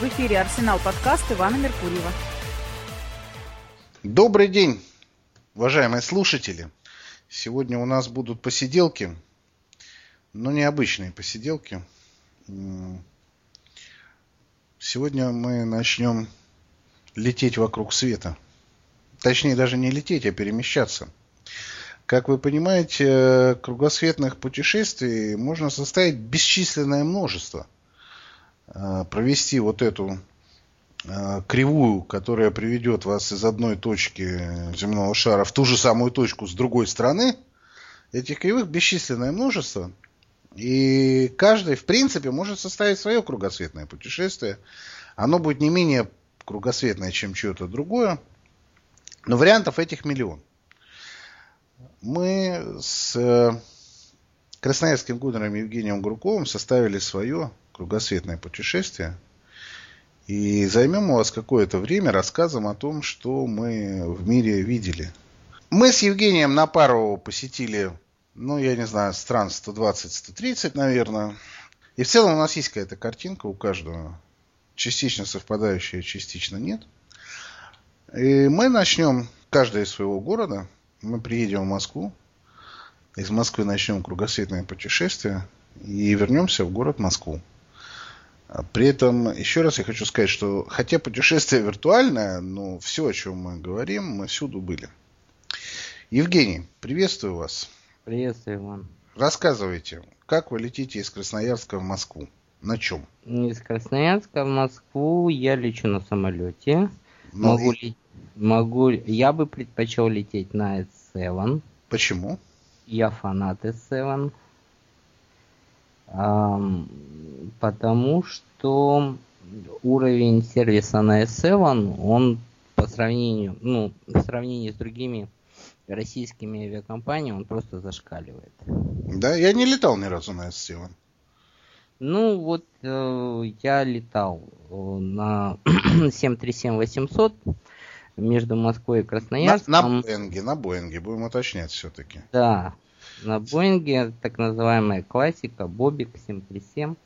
В эфире «Арсенал» подкаст Ивана Меркурьева. Добрый день, уважаемые слушатели. Сегодня у нас будут посиделки, но необычные посиделки. Сегодня мы начнем лететь вокруг света. Точнее, даже не лететь, а перемещаться. Как вы понимаете, кругосветных путешествий можно составить бесчисленное множество. Провести вот эту кривую, которая приведет вас из одной точки земного шара в ту же самую точку с другой стороны, этих кривых бесчисленное множество. И каждый, в принципе, может составить свое кругосветное путешествие. Оно будет не менее кругосветное, чем чье-то другое. Но вариантов этих миллион. Мы с красноярским губернатором Евгением Гурковым составили свое кругосветное путешествие. И займем у вас какое-то время рассказом о том, что мы в мире видели. Мы с Евгением на пару посетили, я не знаю, стран 120-130, наверное. И в целом у нас есть какая-то картинка у каждого. Частично совпадающая, частично нет. И мы начнем, каждый из своего города. Мы приедем в Москву. Из Москвы начнем кругосветное путешествие. И вернемся в город Москву. При этом, еще раз я хочу сказать, что хотя путешествие виртуальное, но все, о чем мы говорим, мы всюду были. Евгений, приветствую вас. Приветствую, Иван. Рассказывайте, как вы летите из Красноярска в Москву? На чем? Из Красноярска в Москву я лечу на самолете. Я бы предпочел лететь на S7. Почему? Я фанат S7. Потому что уровень сервиса на S7, он по сравнению с другими российскими авиакомпаниями, он просто зашкаливает. Да, я не летал ни разу на S7. Я летал на 737-800 между Москвой и Красноярском. На Боинге, будем уточнять все-таки. Да, на Боинге, так называемая классика, Бобик 737.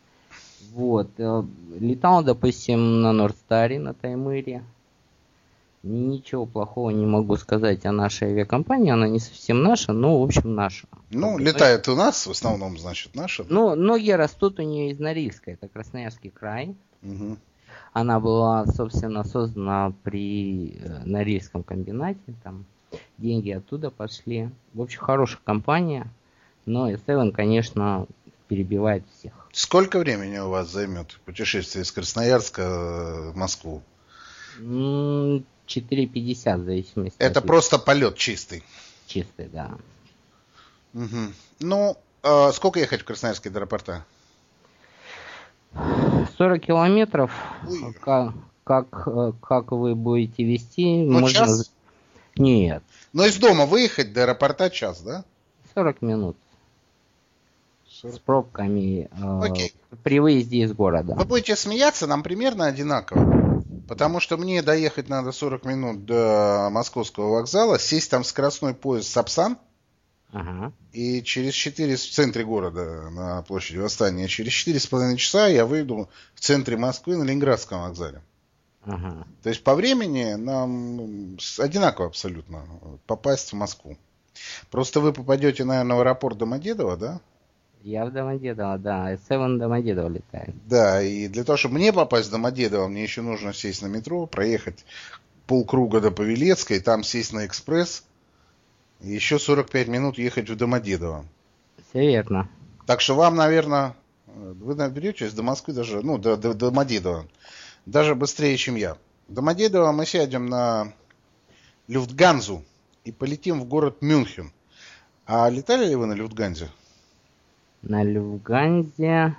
Летал, допустим, на Нордстаре, на Таймыре. Ничего плохого не могу сказать о нашей авиакомпании. Она не совсем наша, но, в общем, наша. Летает у нас, в основном, значит, наша. Ноги растут у нее из Норильска. Это Красноярский край. Угу. Она была, собственно, создана при Норильском комбинате. Там деньги оттуда пошли. В общем, хорошая компания. Но S7, конечно, перебивает всех. Сколько времени у вас займет путешествие из Красноярска в Москву? 4:50 в зависимости. Это просто полет чистый? Чистый, да. Угу. Сколько ехать в Красноярск до аэропорта? 40 километров. Ой. Как вы будете везти? Час? Нет. Но из дома выехать до аэропорта час, да? 40 минут. 40. С пробками Окей. При выезде из города. Вы будете смеяться, нам примерно одинаково. Потому что мне доехать надо 40 минут до Московского вокзала, сесть там в скоростной поезд Сапсан, и через 4 в центре города, на площади Восстания, через 4,5 часа я выйду в центре Москвы на Ленинградском вокзале. То есть по времени нам одинаково абсолютно попасть в Москву. Просто вы попадете, наверное, в аэропорт Домодедово, да? Я в Домодедово, да. S7 Домодедово летает. Да, и для того, чтобы мне попасть в Домодедово, мне еще нужно сесть на метро, проехать полкруга до Павелецкой, там сесть на экспресс, и еще 45 минут ехать в Домодедово. Все верно. Так что вам, наверное, вы наберетесь до Москвы даже, до Домодедова, даже быстрее, чем я. В Домодедово мы сядем на Люфтганзу и полетим в город Мюнхен. А летали ли вы на Люфтганзе? На Люфтганзе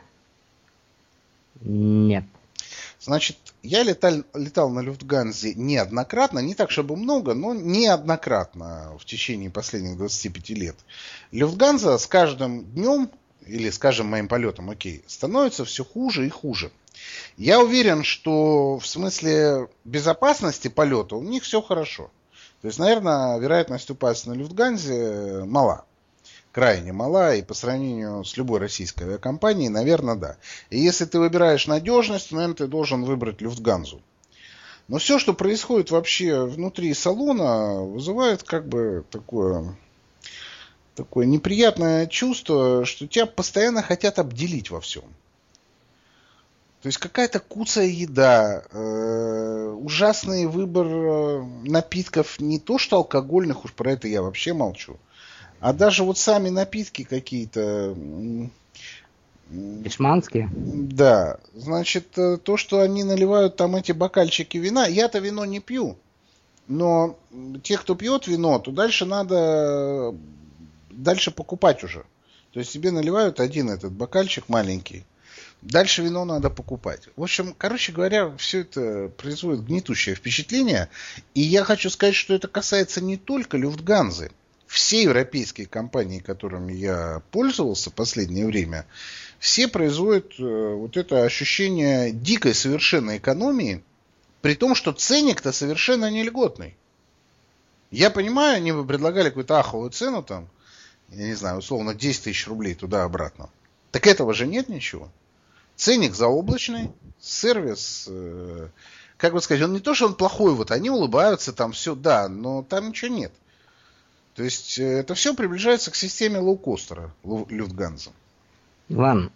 нет. Значит, я летал на Люфтганзе неоднократно, не так, чтобы много, но неоднократно в течение последних 25 лет. Люфтганза с каждым днем, или с каждым моим полетом, становится все хуже и хуже. Я уверен, что в смысле безопасности полета у них все хорошо. То есть, наверное, вероятность упасть на Люфтганзе мала. крайне мала, и по сравнению с любой российской авиакомпанией, наверное, да. И если ты выбираешь надежность, то, наверное, ты должен выбрать Люфтгансу. Но все, что происходит вообще внутри салона, вызывает как бы такое неприятное чувство, что тебя постоянно хотят обделить во всем. То есть какая-то куцая еда, ужасный выбор напитков, не то что алкогольных, уж про это я вообще молчу, а даже вот сами напитки какие-то. Дешманские? Да, значит, то, что они наливают там эти бокальчики вина, я-то вино не пью, но те, кто пьет вино, то дальше надо покупать уже. То есть тебе наливают один этот бокальчик маленький, дальше вино надо покупать. В общем, короче говоря, все это производит гнетущее впечатление. И я хочу сказать, что это касается не только Люфтганзы. Все европейские компании, которыми я пользовался в последнее время, все производят вот это ощущение дикой совершенно экономии, при том, что ценник-то совершенно не льготный. Я понимаю, они бы предлагали какую-то аховую цену там, я не знаю, условно 10 тысяч рублей туда-обратно. Так этого же нет ничего. Ценник заоблачный, сервис, как бы сказать, он не то, что он плохой, вот они улыбаются, там все, да, но там ничего нет. То есть это все приближается к системе лоукостера Люфтганза. Иван,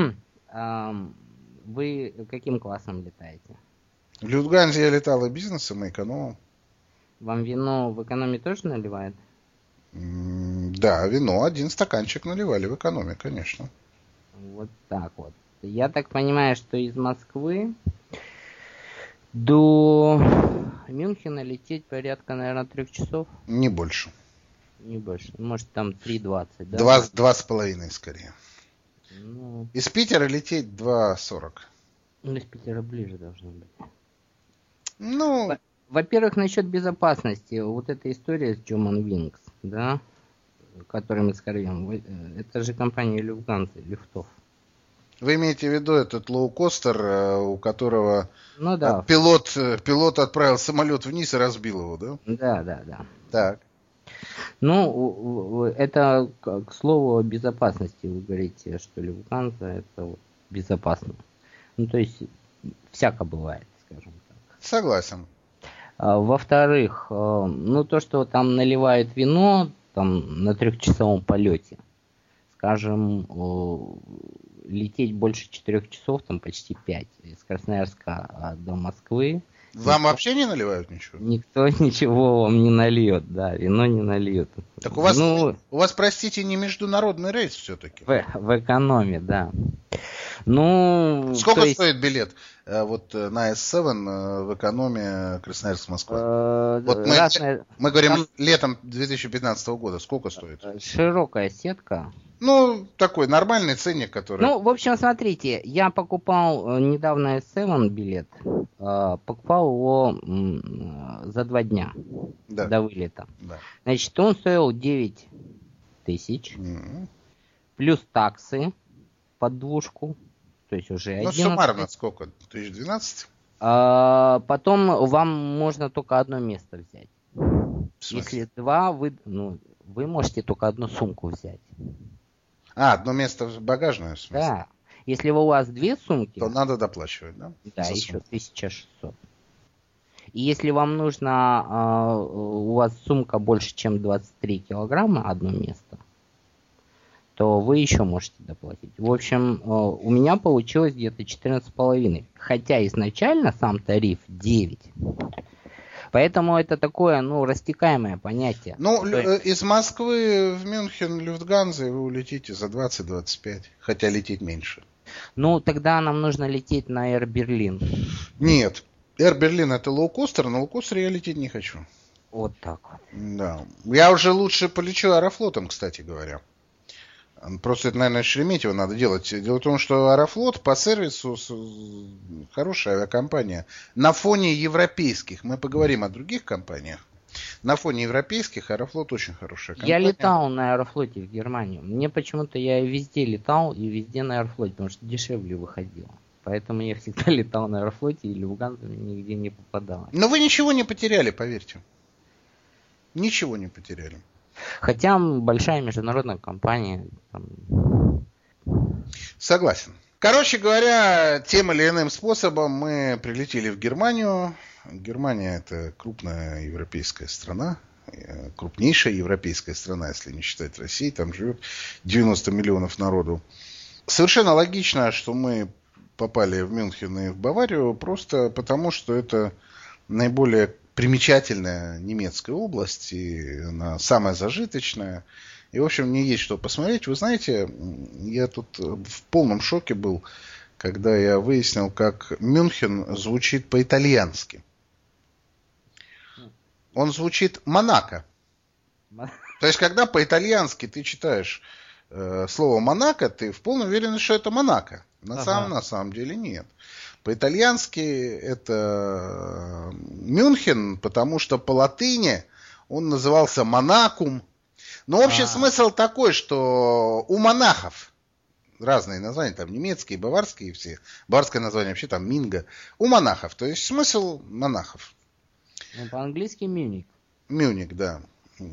вы каким классом летаете? В Люфтганзе я летал и бизнесом, и экономом. Вам вино в экономе тоже наливают? Да, вино, один стаканчик наливали в экономе, конечно. Вот так вот. Я так понимаю, что из Москвы до Мюнхена лететь порядка, наверное, 3 часов? Не больше. Не больше. Может, там 3:20, да? 2,5 скорее. Ну, из Питера лететь 2,40. ну, из Питера ближе должно быть. Ну, Во-первых, насчет безопасности. Вот эта история с Germanwings, да, которую мы скорбим, это же компания Люфтганза, Люфтов. вы имеете в виду этот лоукостер, у которого Ну да. пилот отправил самолет вниз и разбил его, да? Да. Так. Ну, это, к слову, о безопасности. Вы говорите, что Люфтганза это вот безопасно. Ну, то есть, всяко бывает, скажем так. Согласен. Во-вторых, ну, то, что там наливают вино там, на 3-часовом полете, скажем, лететь больше 4 часов, там почти 5, из Красноярска до Москвы. Вам вообще не наливают ничего? Никто ничего вам не нальет, да, вино не нальет. Так у вас, простите, не международный рейс все-таки? В экономе, да. Ну, сколько стоит билет вот на S7 в экономе Красноярск-Москва? Вот мы говорим там летом 2015 года. Сколько стоит? Широкая сетка. Ну, такой нормальный ценник, который... Ну, в общем, смотрите, я покупал недавно S7 билет. Покупал его за 2 дня до вылета. Да. Значит, он стоил 9 тысяч. Плюс таксы под двушку. То есть уже 11. Ну, суммарно сколько? 1012? Потом вам можно только одно место взять. Если 2, вы можете только одну сумку взять. Одно место багажное, в смысле? Да. Если у вас 2 сумки... То надо доплачивать, да? Да, еще 1600. И если вам нужно... у вас сумка больше, чем 23 килограмма, одно место, то вы еще можете доплатить. В общем, у меня получилось где-то 14,5. Хотя изначально сам тариф 9. Поэтому это такое, растекаемое понятие. Ну, из Москвы в Мюнхен Люфтганза вы улетите за 20-25. Хотя лететь меньше. Ну, тогда нам нужно лететь на Air Berlin. Нет. Air Berlin это лоукостер, на лоукостере я лететь не хочу. Вот так вот. Да. Я уже лучше полечу Аэрофлотом, кстати говоря. Просто это, наверное, Шереметьево надо делать. Дело в том, что Аэрофлот по сервису хорошая авиакомпания. На фоне европейских, мы поговорим о других компаниях, на фоне европейских Аэрофлот очень хорошая компания. Я летал на Аэрофлоте в Германию. Мне почему-то я везде летал и везде на Аэрофлоте, потому что дешевле выходило. Поэтому я всегда летал на Аэрофлоте и Люфтганза нигде не попадала. Но вы ничего не потеряли, поверьте. Ничего не потеряли. Хотя большая международная компания. Там... Согласен. Короче говоря, тем или иным способом мы прилетели в Германию. Германия – это крупная европейская страна, крупнейшая европейская страна, если не считать России. Там живет 90 миллионов народу. Совершенно логично, что мы попали в Мюнхен и в Баварию, просто потому, что это наиболее примечательная немецкая область, и она самая зажиточная. И, в общем, мне есть что посмотреть. Вы знаете, я тут в полном шоке был, когда я выяснил, как Мюнхен звучит по-итальянски. Он звучит Монако. То есть, когда по-итальянски ты читаешь слово Монако, ты в полной уверенности, что это Монако. На самом деле нет. По-итальянски это Мюнхен, потому что по латыни он назывался Монакум. Но общий смысл такой, что у монахов разные названия, там немецкие, баварские все. Баварское название вообще там Минго. У монахов, то есть смысл монахов. Ну, по-английски Мюник. Мюник, да.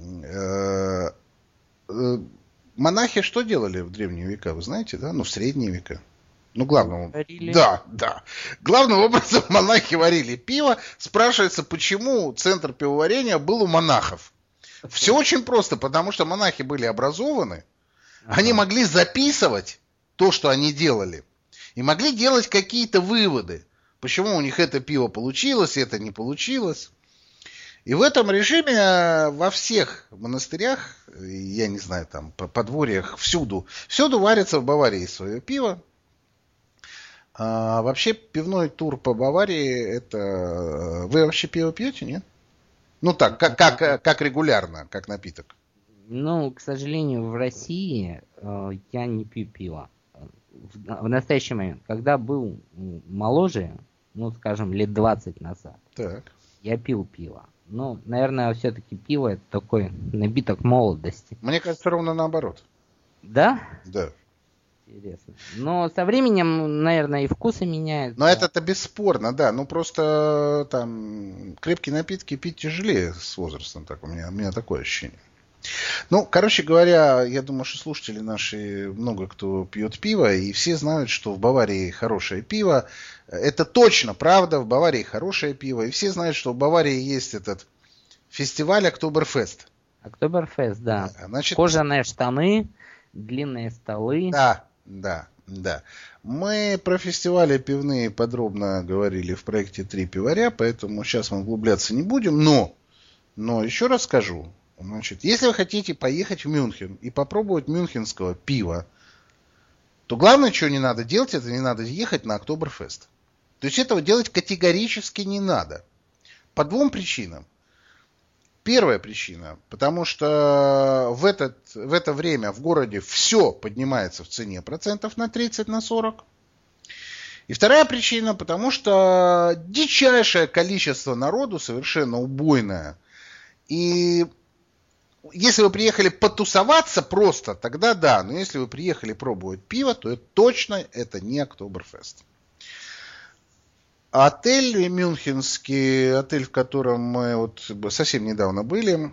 Монахи что делали в древние века, вы знаете, да? Ну, в средние века. Ну, главным... Да. Главным образом монахи варили пиво. Спрашивается, почему центр пивоварения был у монахов. Все очень просто, потому что монахи были образованы, они могли записывать то, что они делали, и могли делать какие-то выводы, почему у них это пиво получилось, это не получилось. И в этом режиме во всех монастырях, я не знаю, там, подворьях, всюду варится в Баварии свое пиво. А вообще пивной тур по Баварии, это... Вы вообще пиво пьете, нет? Ну так, как регулярно, как напиток. Ну, к сожалению, в России я не пью пиво. В настоящий момент, когда был моложе, ну, скажем, лет 20 назад, так. Я пил пиво. Ну, наверное, все-таки пиво это такой напиток молодости. Мне кажется, ровно наоборот. Да? Да. Интересно. Но со временем, наверное, и вкусы меняются. Но это бесспорно, да. Ну просто там крепкие напитки пить тяжелее с возрастом. Так, у меня такое ощущение. Ну, короче говоря, я думаю, что слушатели наши, много кто пьет пиво, и все знают, что в Баварии хорошее пиво. Это точно правда, в Баварии хорошее пиво. И все знают, что в Баварии есть этот фестиваль Октоберфест. Октоберфест, да. Значит, кожаные штаны, длинные столы. Да. Мы про фестивали пивные подробно говорили в проекте «Три пиваря», поэтому сейчас мы углубляться не будем, но еще раз скажу. Значит, если вы хотите поехать в Мюнхен и попробовать мюнхенского пива, то главное, что не надо делать, это не надо ехать на Октоберфест. То есть этого делать категорически не надо. По двум причинам. Первая причина, потому что в это время в городе все поднимается в цене процентов на 30, на 40. И вторая причина, потому что дичайшее количество народу, совершенно убойное. И если вы приехали потусоваться просто, тогда да. Но если вы приехали пробовать пиво, то это не Октоберфест. Отель мюнхенский, отель, в котором мы вот совсем недавно были,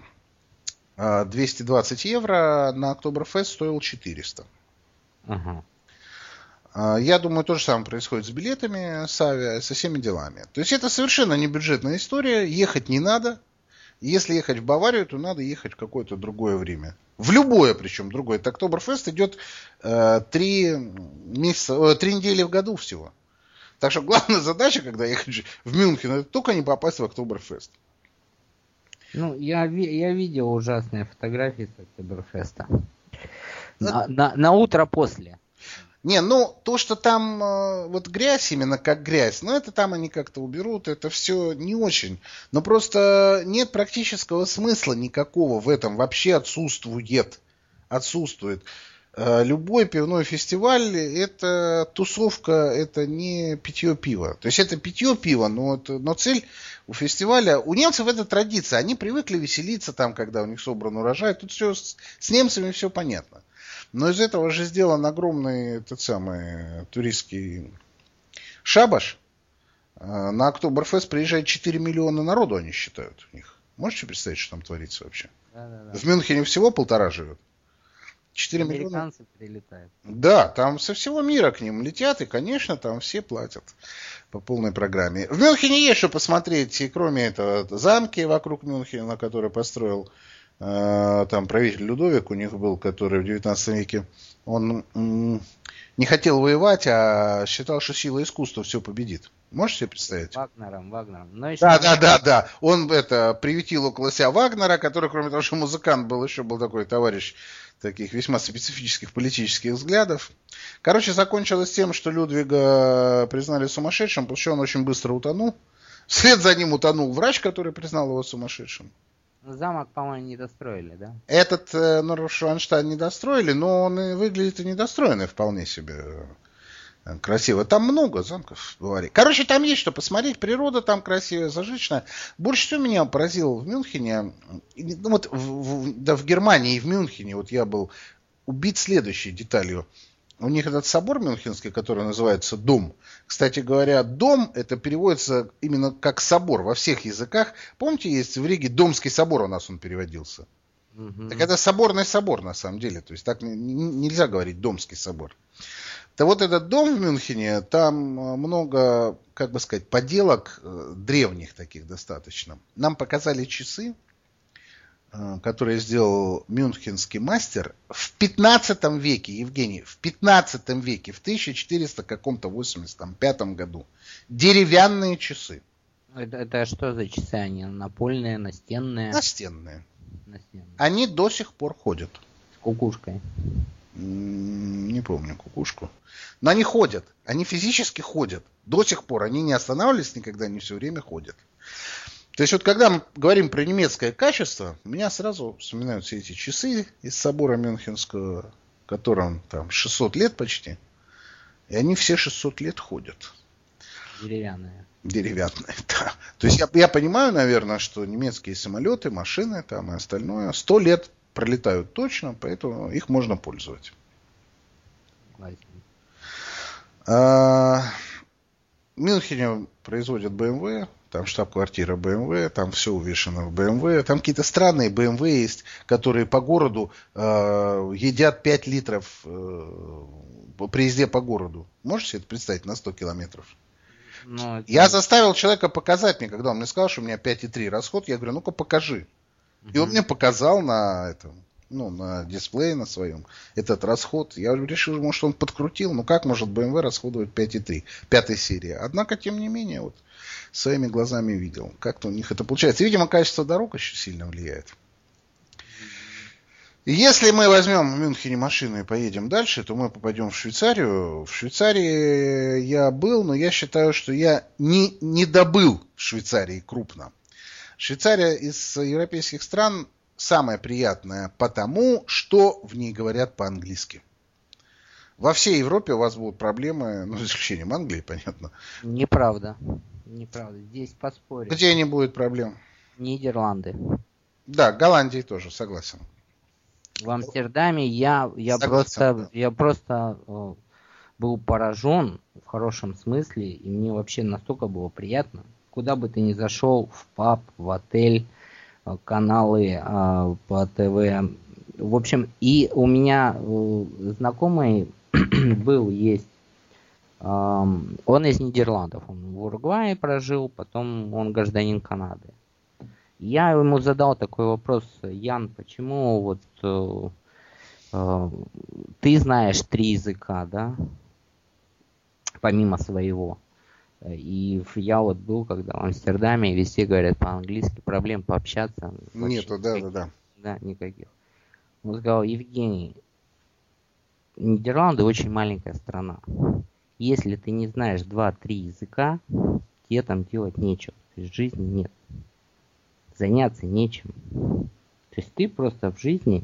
220 евро, на Октоберфест стоил 400. Ага. Я думаю, то же самое происходит с билетами, с авиа, со всеми делами. То есть это совершенно не бюджетная история, ехать не надо. Если ехать в Баварию, то надо ехать в какое-то другое время. В любое, причем другое. Это Октоберфест идет 3 недели в году всего. Так что главная задача, когда ехать в Мюнхен, это только не попасть в Октоберфест. Ну, я видел ужасные фотографии с Октоберфеста. На утро после. Не, ну, то, что там вот грязь, именно как грязь, но это там они как-то уберут, это все не очень. Но просто нет практического смысла никакого в этом, вообще отсутствует. Любой пивной фестиваль – это тусовка, это не питье пива. То есть это питье пива, но цель у фестиваля… У немцев это традиция, они привыкли веселиться там, когда у них собран урожай. Тут все с немцами все понятно. Но из этого же сделан огромный туристский шабаш. На Октоберфест приезжает 4 миллиона народу, они считают у них. Можете представить, что там творится вообще? Да. В Мюнхене всего 1,5 живет. 4 миллиона. Американцы прилетают. Да, там со всего мира к ним летят, и, конечно, там все платят по полной программе. В Мюнхене есть что посмотреть, и кроме этого, замки вокруг Мюнхена, который построил там правитель Людовик, у них был, который в 19 веке, он не хотел воевать, а считал, что сила искусства все победит. Можете себе представить? Вагнером. Да. Он приютил около себя Вагнера, который, кроме того, что музыкант был, еще был такой товарищ таких весьма специфических политических взглядов. Короче, закончилось тем, что Людвига признали сумасшедшим, потому что он очень быстро утонул. Вслед за ним утонул врач, который признал его сумасшедшим. Замок, по-моему, не достроили, да? Этот Норшванштайн не достроили, но он и выглядит и недостроенный вполне себе красиво. Там много замков, говори. Короче, там есть что посмотреть. Природа там красивая, зажиточная. Больше всего меня поразило в Мюнхене, вот в Германии и в Мюнхене, вот я был убит следующей деталью. У них этот собор мюнхенский, который называется Дом. Кстати говоря, Дом, это переводится именно как собор во всех языках. Помните, есть в Риге Домский собор, у нас он переводился. Так это соборный собор на самом деле. То есть так нельзя говорить Домский собор. Да вот этот дом в Мюнхене, там много, как бы сказать, поделок древних таких достаточно. Нам показали часы, которые сделал мюнхенский мастер в 15 веке, Евгений, в 15 веке, в 1485 году. Деревянные часы. Это что за часы они? Напольные, настенные? Настенные. Они до сих пор ходят. С кукушкой. Не помню кукушку. Но они ходят. Они физически ходят. До сих пор. Они не останавливались никогда, они все время ходят. То есть вот когда мы говорим про немецкое качество, у меня сразу вспоминаются эти часы из собора Мюнхенского, которым там 600 лет почти. И они все 600 лет ходят. Деревянные. Деревянные, да. То есть я понимаю, наверное, что немецкие самолеты, машины там и остальное 100 лет пролетают точно, поэтому их можно пользовать. В Мюнхене производят BMW, там штаб-квартира BMW, там все увешано в BMW. Там какие-то странные BMW есть, которые по городу едят 5 литров при езде по городу. Можете себе это представить на 100 километров? Я заставил человека показать мне, когда он мне сказал, что у меня 5,3 расход. Я говорю, ну-ка покажи. И он мне показал на этом, на дисплее на своем этот расход. Я решил, может, он подкрутил. Ну как может BMW расходовать 5,3, 5 серии? Однако, тем не менее, вот своими глазами видел. Как-то у них это получается. Видимо, качество дорог еще сильно влияет. Если мы возьмем в Мюнхене машину и поедем дальше, то мы попадем в Швейцарию. В Швейцарии я был, но я считаю, что я не добыл в Швейцарии крупно. Швейцария из европейских стран самая приятная потому, что в ней говорят по-английски. Во всей Европе у вас будут проблемы, за исключением Англии, понятно. Неправда. Здесь поспорить. Где не будет проблем? Нидерланды. Да, Голландии тоже, согласен. В Амстердаме я просто был поражен в хорошем смысле, и мне вообще настолько было приятно. Куда бы ты ни зашел, в паб, в отель, каналы по ТВ. В общем, и у меня знакомый есть. Он из Нидерландов. Он в Уругвае прожил, потом он гражданин Канады. Я ему задал такой вопрос: Ян, почему вот ты знаешь 3 языка, да, помимо своего? И я вот был, когда в Амстердаме, и везде говорят по-английски, проблем пообщаться. Нету, да. Да, никаких. Он сказал: Евгений, Нидерланды очень маленькая страна. Если ты не знаешь 2-3 языка, тебе там делать нечего. То есть жизни нет. Заняться нечем. То есть ты просто в жизни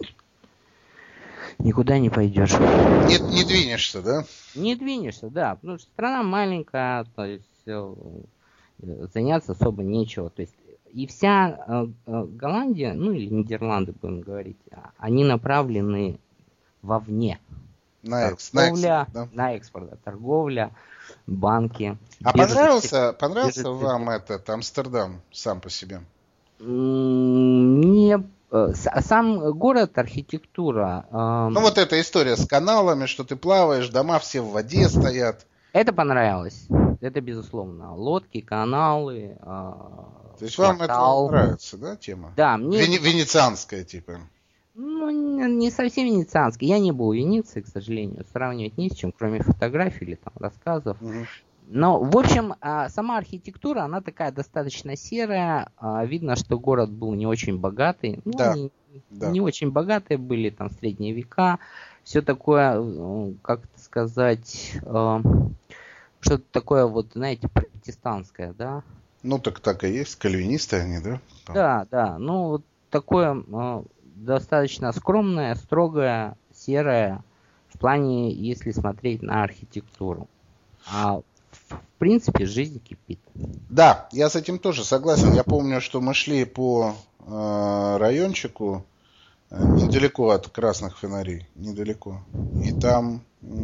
никуда не пойдешь. Не двинешься, да? Не двинешься, да. Потому что страна маленькая, то есть заняться особо нечего. То есть и вся Голландия, или Нидерланды, будем говорить, они направлены вовне. На экспорт, да? На экспорт, торговля, банки. А понравился вам этот Амстердам сам по себе? Не, сам город, архитектура. Ну, вот эта история с каналами, что ты плаваешь, дома все в воде стоят. Это понравилось. Это безусловно. Лодки, каналы, То есть вам это нравится, да, тема? Да, мне... Венецианская, типа. Ну, не совсем венецианский. Я не был в Венеции, к сожалению. Сравнивать не с чем, кроме фотографий или там рассказов. Угу. Но, в общем, сама архитектура, она такая достаточно серая. Видно, что город был не очень богатый. Ну, да. Не очень богатые были, там, средние века. Все такое, как это сказать, что-то такое, вот, знаете, протестантское, да? Ну, так и есть. Кальвинисты они, да? Да. Ну, вот такое достаточно скромное, строгое, серое, в плане, если смотреть на архитектуру. А в принципе, жизнь кипит. Да, я с этим тоже согласен. Я помню, что мы шли по райончику недалеко от красных фонарей, недалеко. И там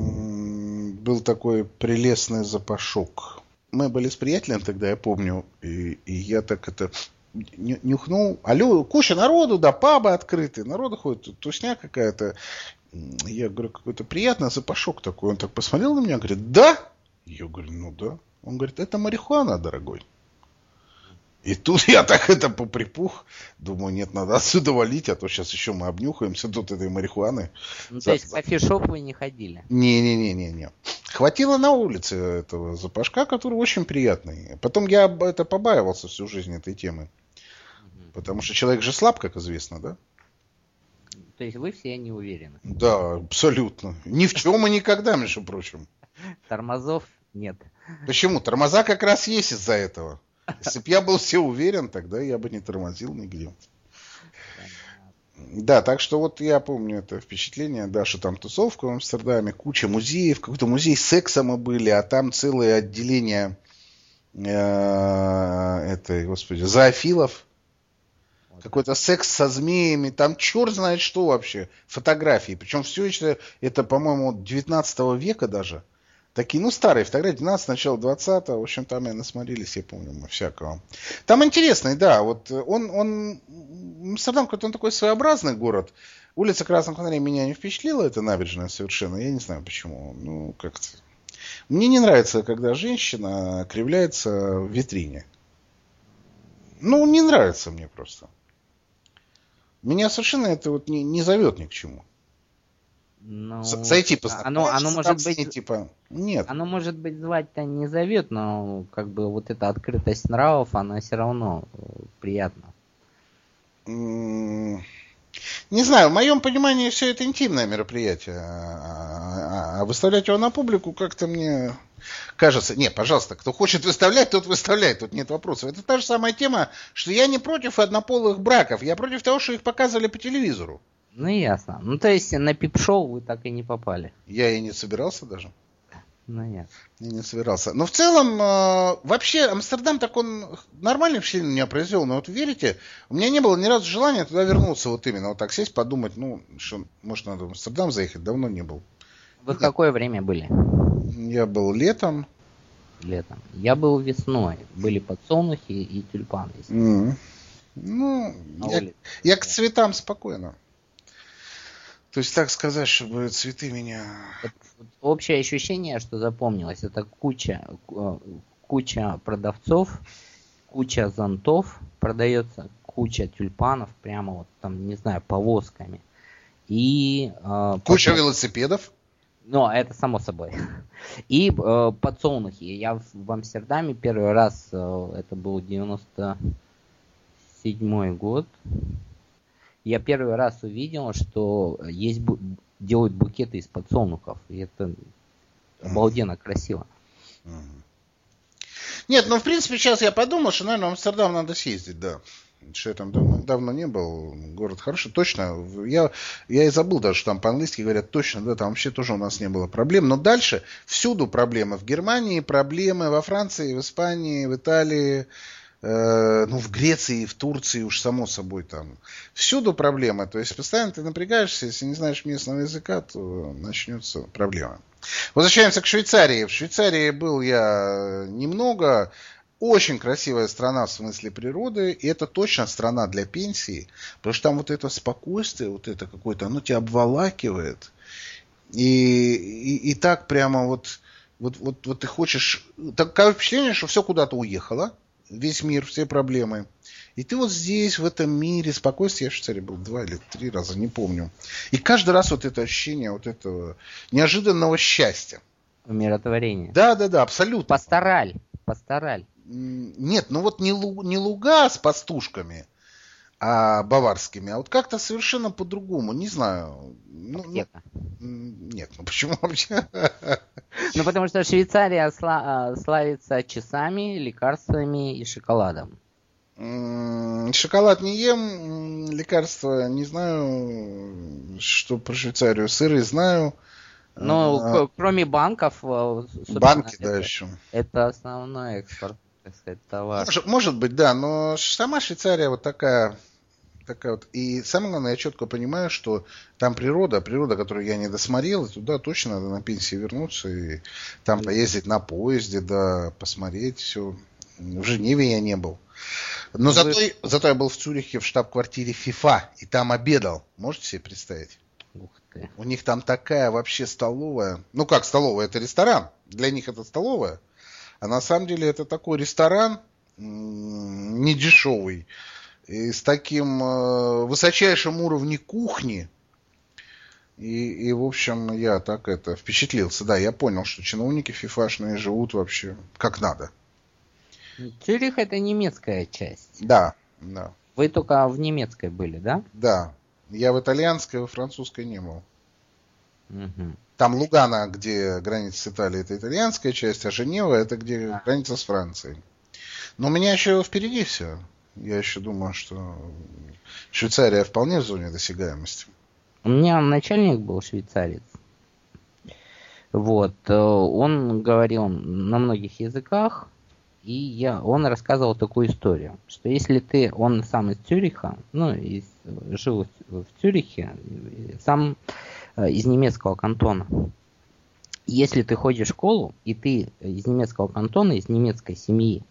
был такой прелестный запашок. Мы были с приятелем тогда, я помню, и я так это нюхнул. Алло, куча народу, да, пабы открыты, народу ходит, тусня какая-то. Я говорю, какой-то приятный запашок такой. Он так посмотрел на меня, говорит, да? Я говорю, ну да. Он говорит, это марихуана, дорогой. И тут я так это поприпух. Думаю, нет, надо отсюда валить, а то сейчас еще мы обнюхаемся тут этой марихуаны. Ну, то есть в кофешоп вы не ходили? Не. Хватило на улице этого запашка, который очень приятный. Потом я это побаивался всю жизнь этой темы. Потому что человек же слаб, как известно, да? То есть вы все не уверены? Да, абсолютно. Ни в чем и никогда, между прочим. Тормозов нет. Почему? Тормоза как раз есть из-за этого. Если бы я был все уверен, тогда я бы не тормозил нигде. Да, так что вот я помню это впечатление, да, что там тусовка в Амстердаме, куча музеев, какой-то музей секса мы были, а там целое отделение зоофилов. Какой-то секс со змеями, там черт знает что вообще, фотографии. Причем все это по-моему, 19 века даже. Такие, старые фотографии, 19 начало 20-го, в общем, там и насмотрелись, я помню, мы всякого. Там интересный, да, вот Амстердам какой-то он такой своеобразный город. Улица Красных Фонарей меня не впечатлила, это набережная совершенно, я не знаю почему, как-то. Мне не нравится, когда женщина кривляется в витрине. Не нравится мне просто. Меня совершенно это вот не зовет ни к чему. Зайти познакомиться, оно может быть, типа, нет. Оно может быть звать-то не зовет, но как бы вот эта открытость нравов, она все равно приятна. Не знаю, в моем понимании все это интимное мероприятие, а выставлять его на публику как-то мне кажется... Не, пожалуйста, кто хочет выставлять, тот выставляет, тут нет вопросов. Это та же самая тема, что я не против однополых браков, я против того, что их показывали по телевизору. Ну, ясно. То есть на пип-шоу вы так и не попали. Я и не собирался даже. Ясно. Я не собирался. Но в целом, вообще, Амстердам так он нормальное впечатление меня произвел. Но вот верите, у меня не было ни разу желания туда вернуться. Вот именно вот так сесть, подумать, что, может, надо в Амстердам заехать. Давно не был. Вы в какое время были? Я был летом. Летом. Я был весной. Были подсолнухи и тюльпаны. Я к цветам спокойно. То есть так сказать, чтобы цветы меня... Общее ощущение, что запомнилось, это куча продавцов, куча зонтов продается, куча тюльпанов, прямо вот там, не знаю, повозками. И... Куча велосипедов. Это само собой. И подсолнухи. Я в Амстердаме первый раз, это был 97-й год, я первый раз увидел, что делают букеты из подсолнухов. И это обалденно красиво. Нет, в принципе, сейчас я подумал, что, наверное, в Амстердам надо съездить, да. Что я там давно не был. Город хороший, точно. Я и забыл даже, что там по-английски говорят точно, да, там вообще тоже у нас не было проблем. Но дальше всюду проблемы. В Германии проблемы, во Франции, в Испании, в Италии, в Греции, в Турции, уж само собой там. Всюду проблемы. То есть постоянно ты напрягаешься, если не знаешь местного языка, то начнется проблема. Возвращаемся к Швейцарии. В Швейцарии был я немного. очень красивая страна в смысле природы, и это точно страна для пенсии, потому что там вот это спокойствие, вот это какое-то, оно тебя обволакивает. И так прямо вот ты хочешь... Такое впечатление, что все куда-то уехало, весь мир, все проблемы. И ты вот здесь, в этом мире, спокойствие, я в Швейцарии был 2 или 3 раза, не помню. И каждый раз вот это ощущение вот этого неожиданного счастья. Умиротворение. Да, абсолютно. Пастораль. Нет, ну вот не луга с пастушками, а баварскими, а вот как-то совершенно по-другому, не знаю. Нет, почему вообще? Ну, потому что Швейцария славится часами, лекарствами и шоколадом. Шоколад не ем, лекарства не знаю, что про Швейцарию. Сыры знаю. Ну, кроме банков, банки, да, еще. Это основной экспорт, так сказать, товар. Может быть, да, но сама Швейцария вот такая вот. И самое главное, я четко понимаю, что там природа, которую я не досмотрел, и туда точно надо на пенсии вернуться и там поездить на поезде, да, посмотреть все. В Женеве я не был. Но зато я был в Цюрихе в штаб-квартире ФИФА и там обедал. Можете себе представить? Ух ты. У них там такая вообще столовая. Ну как столовая? Это ресторан. Для них это столовая. А на самом деле это такой ресторан не дешевый. И с таким высочайшим уровнем кухни. И в общем, я так впечатлился. Да, я понял, что чиновники фифашные живут вообще как надо. Цюрих это немецкая часть. Да. Вы только в немецкой были, да? Да. Я в итальянской, во французской не был. Угу. Там Лугано, где граница с Италией, это итальянская часть, а Женева это где граница с Францией. Но у меня еще впереди все. Я еще думаю, что Швейцария вполне в зоне досягаемости. У меня начальник был швейцарец. Вот. Он говорил на многих языках. И он рассказывал такую историю, что если он сам из Цюриха, жил в Цюрихе, сам из немецкого кантона. Если ты ходишь в школу, и ты из немецкого кантона, из немецкой семьи,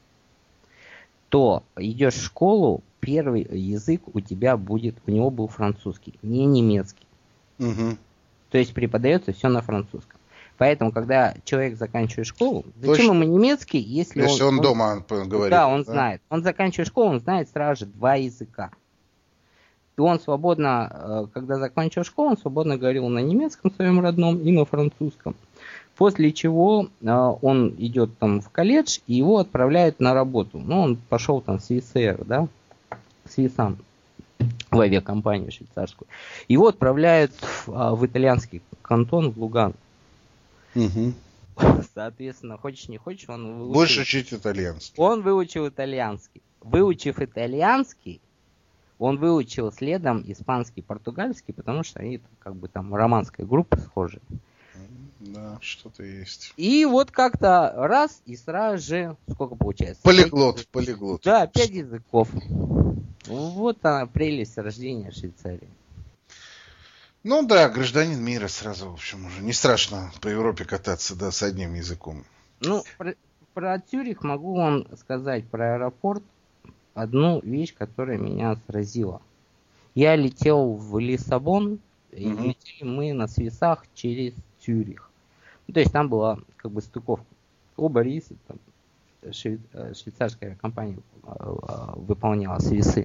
то идешь в школу, первый язык у него был французский, не немецкий. Угу. То есть преподается все на французском. Поэтому, когда человек заканчивает школу, зачем ему немецкий, если он дома говорит? Да, он знает. Он заканчивает школу, он знает сразу же 2 языка. И он свободно, когда закончил школу, он свободно говорил на немецком своем родном и на французском. После чего он идет там в колледж, и его отправляют на работу. Он пошел там с Wizz да, с Wizz в авиакомпанию швейцарскую. Его отправляют в итальянский кантон, в Лугано. Угу. Соответственно, хочешь не хочешь, он выучил... Будешь учить итальянский. Он выучил итальянский. Выучив итальянский, он выучил следом испанский, португальский, потому что они как бы там романская группа схожие. Да, что-то есть. И вот как-то раз, и сразу же, сколько получается? Полиглот. Да, 5 языков. Вот она, прелесть рождения Швейцарии. Ну да, гражданин мира сразу, в общем, уже не страшно по Европе кататься, да, с одним языком. Ну, про Цюрих могу вам сказать, про аэропорт, одну вещь, которая меня сразила. Я летел в Лиссабон, и летели мы на свисах через Цюрих. То есть там была как бы стыковка. Оба рейса, там, швейцарская компания выполняла свисы.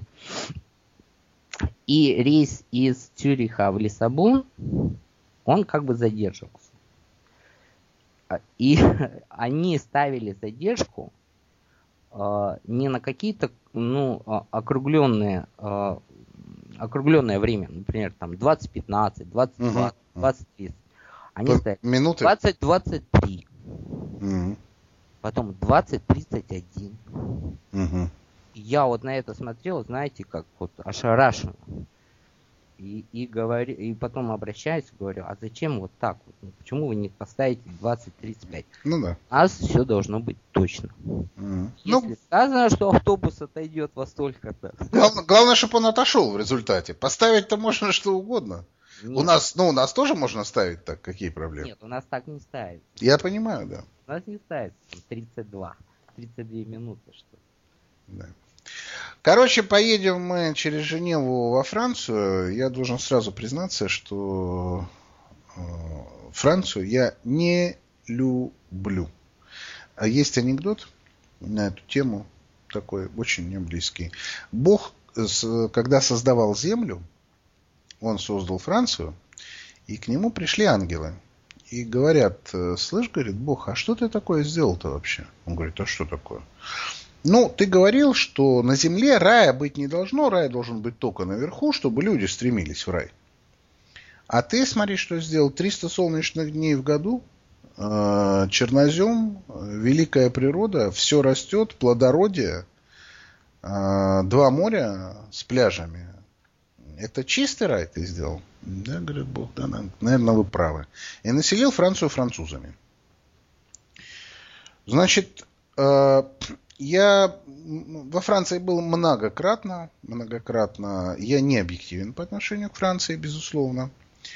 И рейс из Цюриха в Лиссабон, он как бы задерживался. И они ставили задержку не на какие-то округленное время, например, там 20-15, 20-20, 20-30. Они ставили минуты? 20-23. Потом 20-31. Я вот на это смотрел, знаете, как вот ошарашен. И потом обращаюсь, говорю, а зачем вот так вот? Почему вы не поставите 20-35? Ну да. У нас все должно быть точно. Если сказано, что автобус отойдет во столько-то. Главное, чтобы он отошел в результате. Поставить-то можно что угодно. Нет. У нас тоже можно ставить так, какие проблемы? Нет, у нас так не ставится. Я понимаю, да. У нас не ставится 32. 32 минуты, что. Да. Короче, поедем мы через Женеву во Францию. Я должен сразу признаться, что Францию я не люблю. А есть анекдот на эту тему, такой очень мне близкий. Бог, когда создавал землю, он создал Францию, и к нему пришли ангелы. И говорят: слышь, говорит, Бог, а что ты такое сделал-то вообще? Он говорит: а что такое? Ну, ты говорил, что на земле рая быть не должно, рай должен быть только наверху, чтобы люди стремились в рай. А ты, смотри, что сделал. 300 солнечных дней в году, чернозем, великая природа, все растет, плодородие, 2 моря с пляжами. Это чистый рай ты сделал? Да, говорит Бог, да, наверное, вы правы. И населил Францию французами. Значит, я во Франции был многократно. Я не объективен по отношению к Франции, безусловно.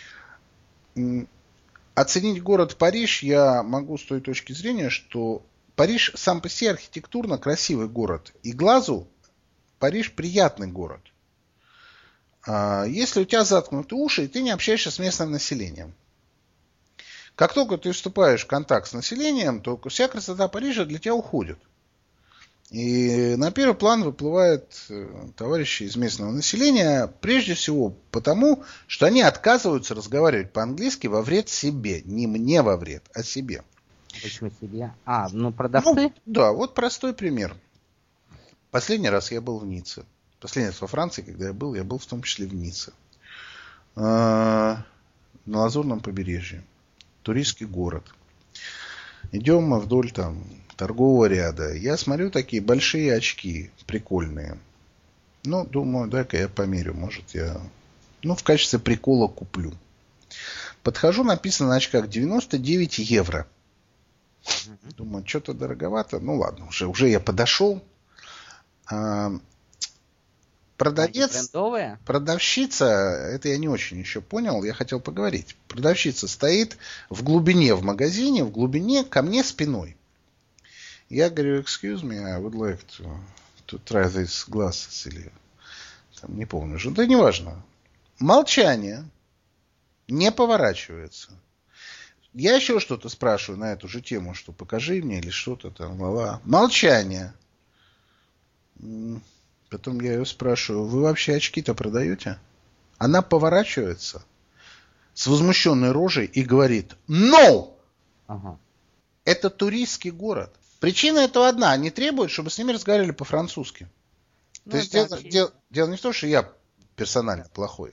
Оценить город Париж я могу с той точки зрения, что Париж сам по себе архитектурно красивый город. И глазу Париж приятный город. Если у тебя заткнуты уши, и ты не общаешься с местным населением. Как только ты вступаешь в контакт с населением, то вся красота Парижа для тебя уходит. И на первый план выплывают товарищи из местного населения, прежде всего потому, что они отказываются разговаривать по-английски во вред себе. Не мне во вред, а себе. Почему себе? Продавцы? Ну, да, вот простой пример. Последний раз я был в Ницце. Последний раз во Франции, когда я был в том числе в Ницце. На Лазурном побережье. Туристский город. Идем мы вдоль там торгового ряда. Я смотрю, такие большие очки, прикольные. Ну, думаю, дай-ка я померю. Может, я в качестве прикола куплю. Подхожу, написано на очках 99 евро. Думаю, что-то дороговато. Ну, ладно, уже я подошел. Продавщица, это я не очень еще понял, я хотел поговорить. Продавщица стоит в глубине в магазине, ко мне спиной. Я говорю: excuse me, I would like to try these glasses, или там, не помню уже, да неважно. Молчание, не поворачивается. Я еще что-то спрашиваю на эту же тему, что покажи мне или что-то там, молчание. Потом я ее спрашиваю: вы вообще очки-то продаете? Она поворачивается с возмущенной рожей и говорит: no! Ага. Это туристский город. Причина этого одна. Они требуют, чтобы с ними разговаривали по-французски. То есть дело не в том, что я персонально плохой.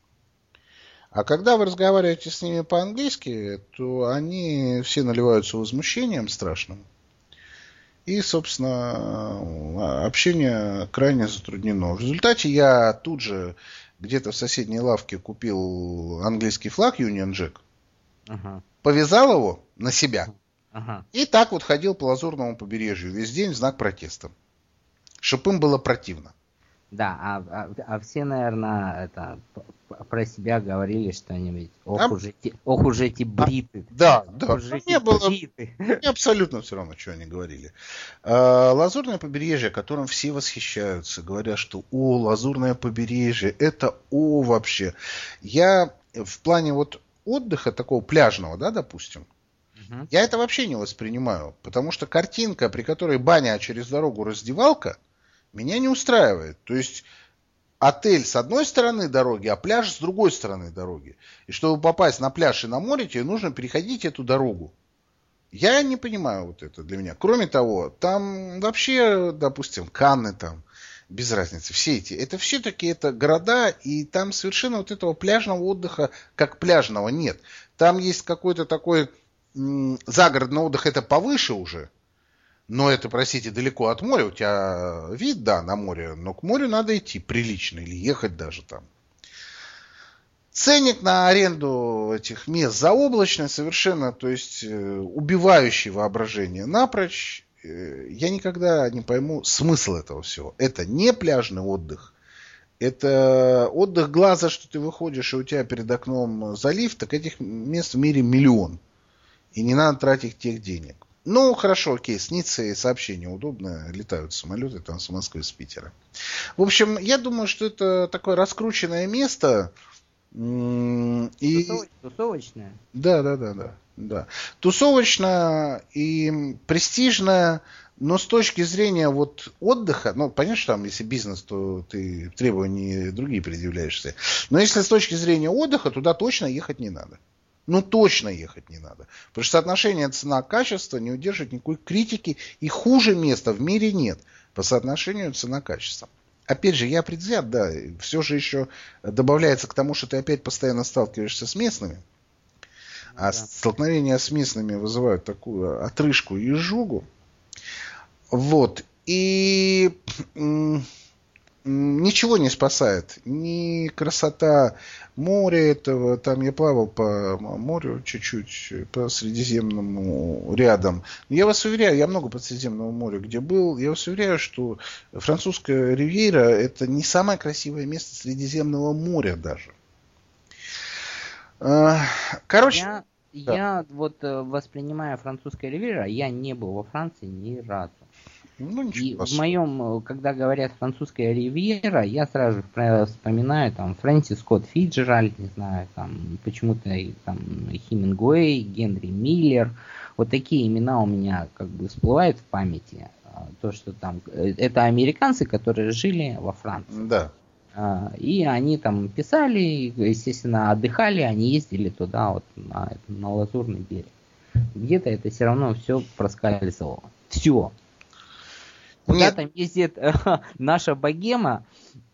А когда вы разговариваете с ними по-английски, то они все наливаются возмущением страшным. И, собственно, общение крайне затруднено. В результате я тут же где-то в соседней лавке купил английский флаг Union Jack, повязал его на себя и так вот ходил по Лазурному побережью весь день в знак протеста. Чтоб им было противно. Да, а все, наверное, про себя говорили что-нибудь. Ох уж эти бриты. Да. Мне было абсолютно все равно, что они говорили. Лазурное побережье, которым все восхищаются, говорят, что Лазурное побережье, это вообще. Я в плане вот отдыха такого пляжного, да, допустим, я это вообще не воспринимаю, потому что картинка, при которой баня, а через дорогу раздевалка, меня не устраивает. То есть отель с одной стороны дороги, а пляж с другой стороны дороги. И чтобы попасть на пляж и на море, тебе нужно переходить эту дорогу. Я не понимаю вот это для меня. Кроме того, там вообще, допустим, Канны там, без разницы, все эти, это все-таки это города, и там совершенно вот этого пляжного отдыха, как пляжного, нет. Там есть какой-то такой загородный отдых, это повыше уже. Но это, простите, далеко от моря. У тебя вид, да, на море, но к морю надо идти прилично или ехать даже там. Ценник на аренду этих мест заоблачный совершенно, то есть убивающий воображение напрочь. Я никогда не пойму смысл этого всего. Это не пляжный отдых. Это отдых глаза, что ты выходишь, и у тебя перед окном залив, так этих мест в мире миллион. И не надо тратить тех денег. Ну, хорошо, окей, с Ниццей сообщение удобно, летают самолеты там с Москвы, с Питера. В общем, я думаю, что это такое раскрученное место. И... Тусовочное? Да. Тусовочное и престижное, но с точки зрения вот отдыха, ну, понятно, что там, если бизнес, то ты требования другие предъявляешься. Но если с точки зрения отдыха, туда точно ехать не надо. Ну, точно ехать не надо. Потому что соотношение цена-качество не удержит никакой критики, и хуже места в мире нет по соотношению цена-качество. Опять же, я предвзят, да, все же еще добавляется к тому, что ты опять постоянно сталкиваешься с местными. А столкновения с местными вызывают такую отрыжку и изжогу. Вот. И ничего не спасает. Ни красота моря этого. Там я плавал по морю чуть-чуть, по Средиземному рядом. Я вас уверяю, я много по Средиземному морю где был. Я вас уверяю, что французская ривьера это не самое красивое место Средиземного моря даже. Короче... Я вот воспринимаю французская ривьера, я не был во Франции ни разу. Ну, и в моем, когда говорят французская ривьера, я сразу же вспоминаю там Фрэнсис Скотт Фитджеральд, не знаю, там почему-то там Хемингуэй, Генри Миллер. Вот такие имена у меня как бы всплывают в памяти. То, что там это американцы, которые жили во Франции. Да. И они там писали, естественно, отдыхали, они ездили туда, вот на Лазурный берег. Где-то это все равно все проскальзывало. Все. Куда там ездит наша богема,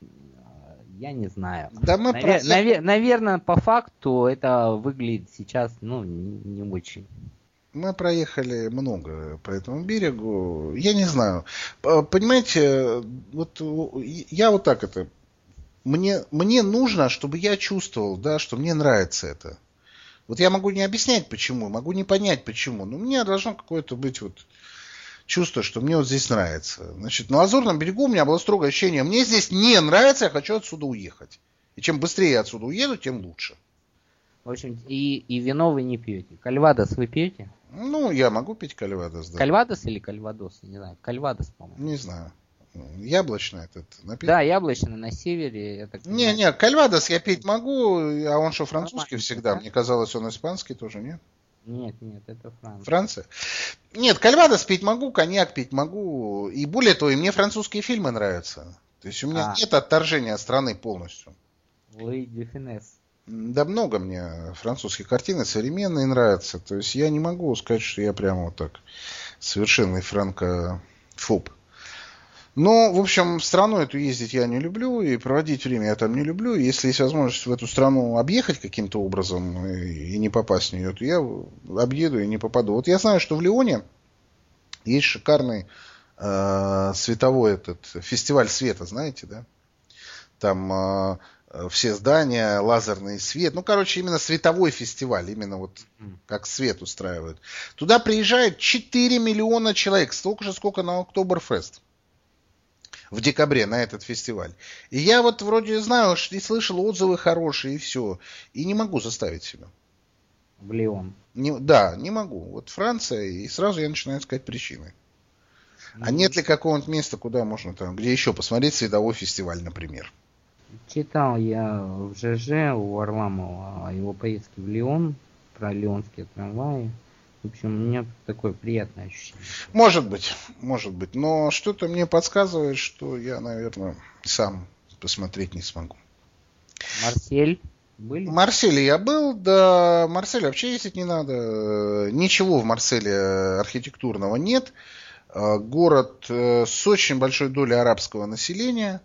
я не знаю. Да мы наверное, по факту это выглядит сейчас, ну, не очень. Мы проехали много по этому берегу. Я не знаю. Понимаете, вот я вот так это... Мне нужно, чтобы я чувствовал, да, что мне нравится это. Вот я могу не объяснять почему, могу не понять почему, но мне должно какое-то быть вот чувство, что мне вот здесь нравится. Значит, на Лазурном берегу у меня было строгое ощущение, мне здесь не нравится, я хочу отсюда уехать. И чем быстрее я отсюда уеду, тем лучше. В общем, и вино вы не пьете. Кальвадос вы пьете? Ну, я могу пить кальвадос, да. Кальвадос или кальвадос? Не знаю. Кальвадос, по-моему. Не знаю. Яблочный этот напиток? Да, яблочный на севере. Не, кальвадос я пить могу, а он что, французский всегда? Мне казалось, он испанский тоже, нет? Нет, это Франция. Франция? Нет, кальвадос пить могу, коньяк пить могу. И более того, и мне французские фильмы нравятся. То есть у меня нет отторжения от страны полностью. Луи де Финес. Да много мне французских картин современные нравятся. То есть я не могу сказать, что я прямо вот так совершенный франкофоб. Но, в общем, в страну эту ездить я не люблю, и проводить время я там не люблю. Если есть возможность в эту страну объехать каким-то образом и не попасть в нее, то я объеду и не попаду. Вот я знаю, что в Лионе есть шикарный световой этот фестиваль света, знаете, да? Там все здания, лазерный свет. Ну, короче, именно световой фестиваль, именно вот как свет устраивают. Туда приезжает 4 миллиона человек, столько же, сколько на Октоберфест. В декабре на этот фестиваль. И я вот вроде знаю, и слышал отзывы хорошие, и все. И не могу заставить себя. В Лион. Да, не могу. Вот Франция, и сразу я начинаю искать причины. А нет ли какого-нибудь места, куда можно там, где еще посмотреть световой фестиваль, например? Читал я в ЖЖ у Варламова о его поездке в Лион, про лионские трамваи. В общем, у меня такое приятное ощущение. Может быть. Но что-то мне подсказывает, что я, наверное, сам посмотреть не смогу. Марсель были? В Марселе я был, да. Марсель вообще ездить не надо. Ничего в Марселе архитектурного нет. Город с очень большой долей арабского населения.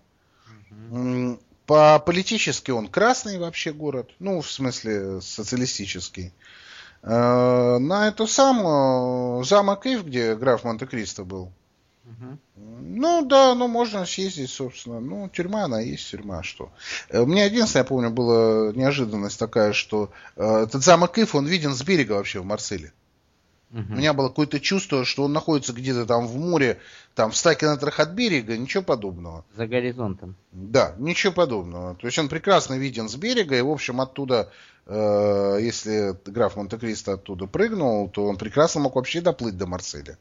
Политически он красный вообще город. Ну, в смысле, социалистический. На эту самую замок Ив, где граф Монте-Кристо был. Ну да, можно съездить, собственно. Ну, тюрьма, она есть тюрьма, что. У меня единственное, я помню, была неожиданность такая, что этот замок Ив, он виден с берега вообще в Марселе. У меня было какое-то чувство, что он находится где-то там в море, там в 100 километрах от берега, ничего подобного. За горизонтом. Да, ничего подобного. То есть он прекрасно виден с берега, и, в общем, оттуда, если граф Монте-Кристо оттуда прыгнул, то он прекрасно мог вообще доплыть до Марселя.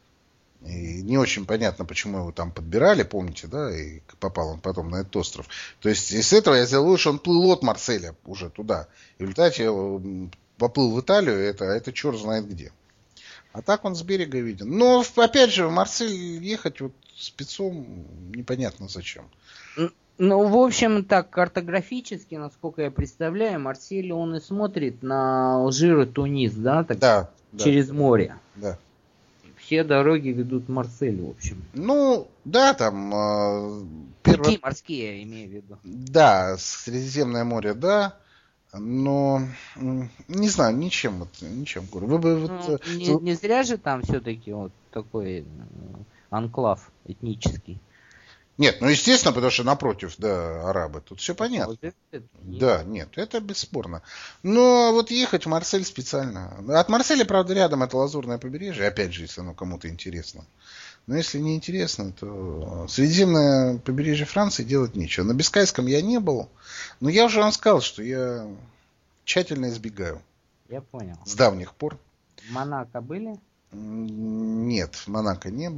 И не очень понятно, почему его там подбирали, помните, да, и попал он потом на этот остров. То есть из этого я сделал вывод, что он плыл от Марселя уже туда. И в результате поплыл в Италию, это черт знает где. А так он с берега виден. Но, опять же, в Марсель ехать вот спецом непонятно зачем. Ну, в общем, так, картографически, насколько я представляю, Марсель, он и смотрит на Алжир и Тунис, да? Так, да. Через море. Да. Все дороги ведут в Марсель, в общем. Ну, да, там... Пути морские, я имею в виду. Да, Средиземное море, да. Но, не знаю, ничем. Вы бы, не зря же там все-таки вот такой анклав этнический. Нет, ну естественно, потому что напротив, да, арабы. Тут все понятно. Да, нет, это бесспорно. Но вот ехать в Марсель специально. От Марселя, правда, рядом это Лазурное побережье. Опять же, если оно кому-то интересно. Но если не интересно, то Средиземное побережье Франции делать нечего. На Бискайском я не был. Но я уже вам сказал, что я тщательно избегаю. Я понял. С давних пор. В Монако были? Нет, в Монако не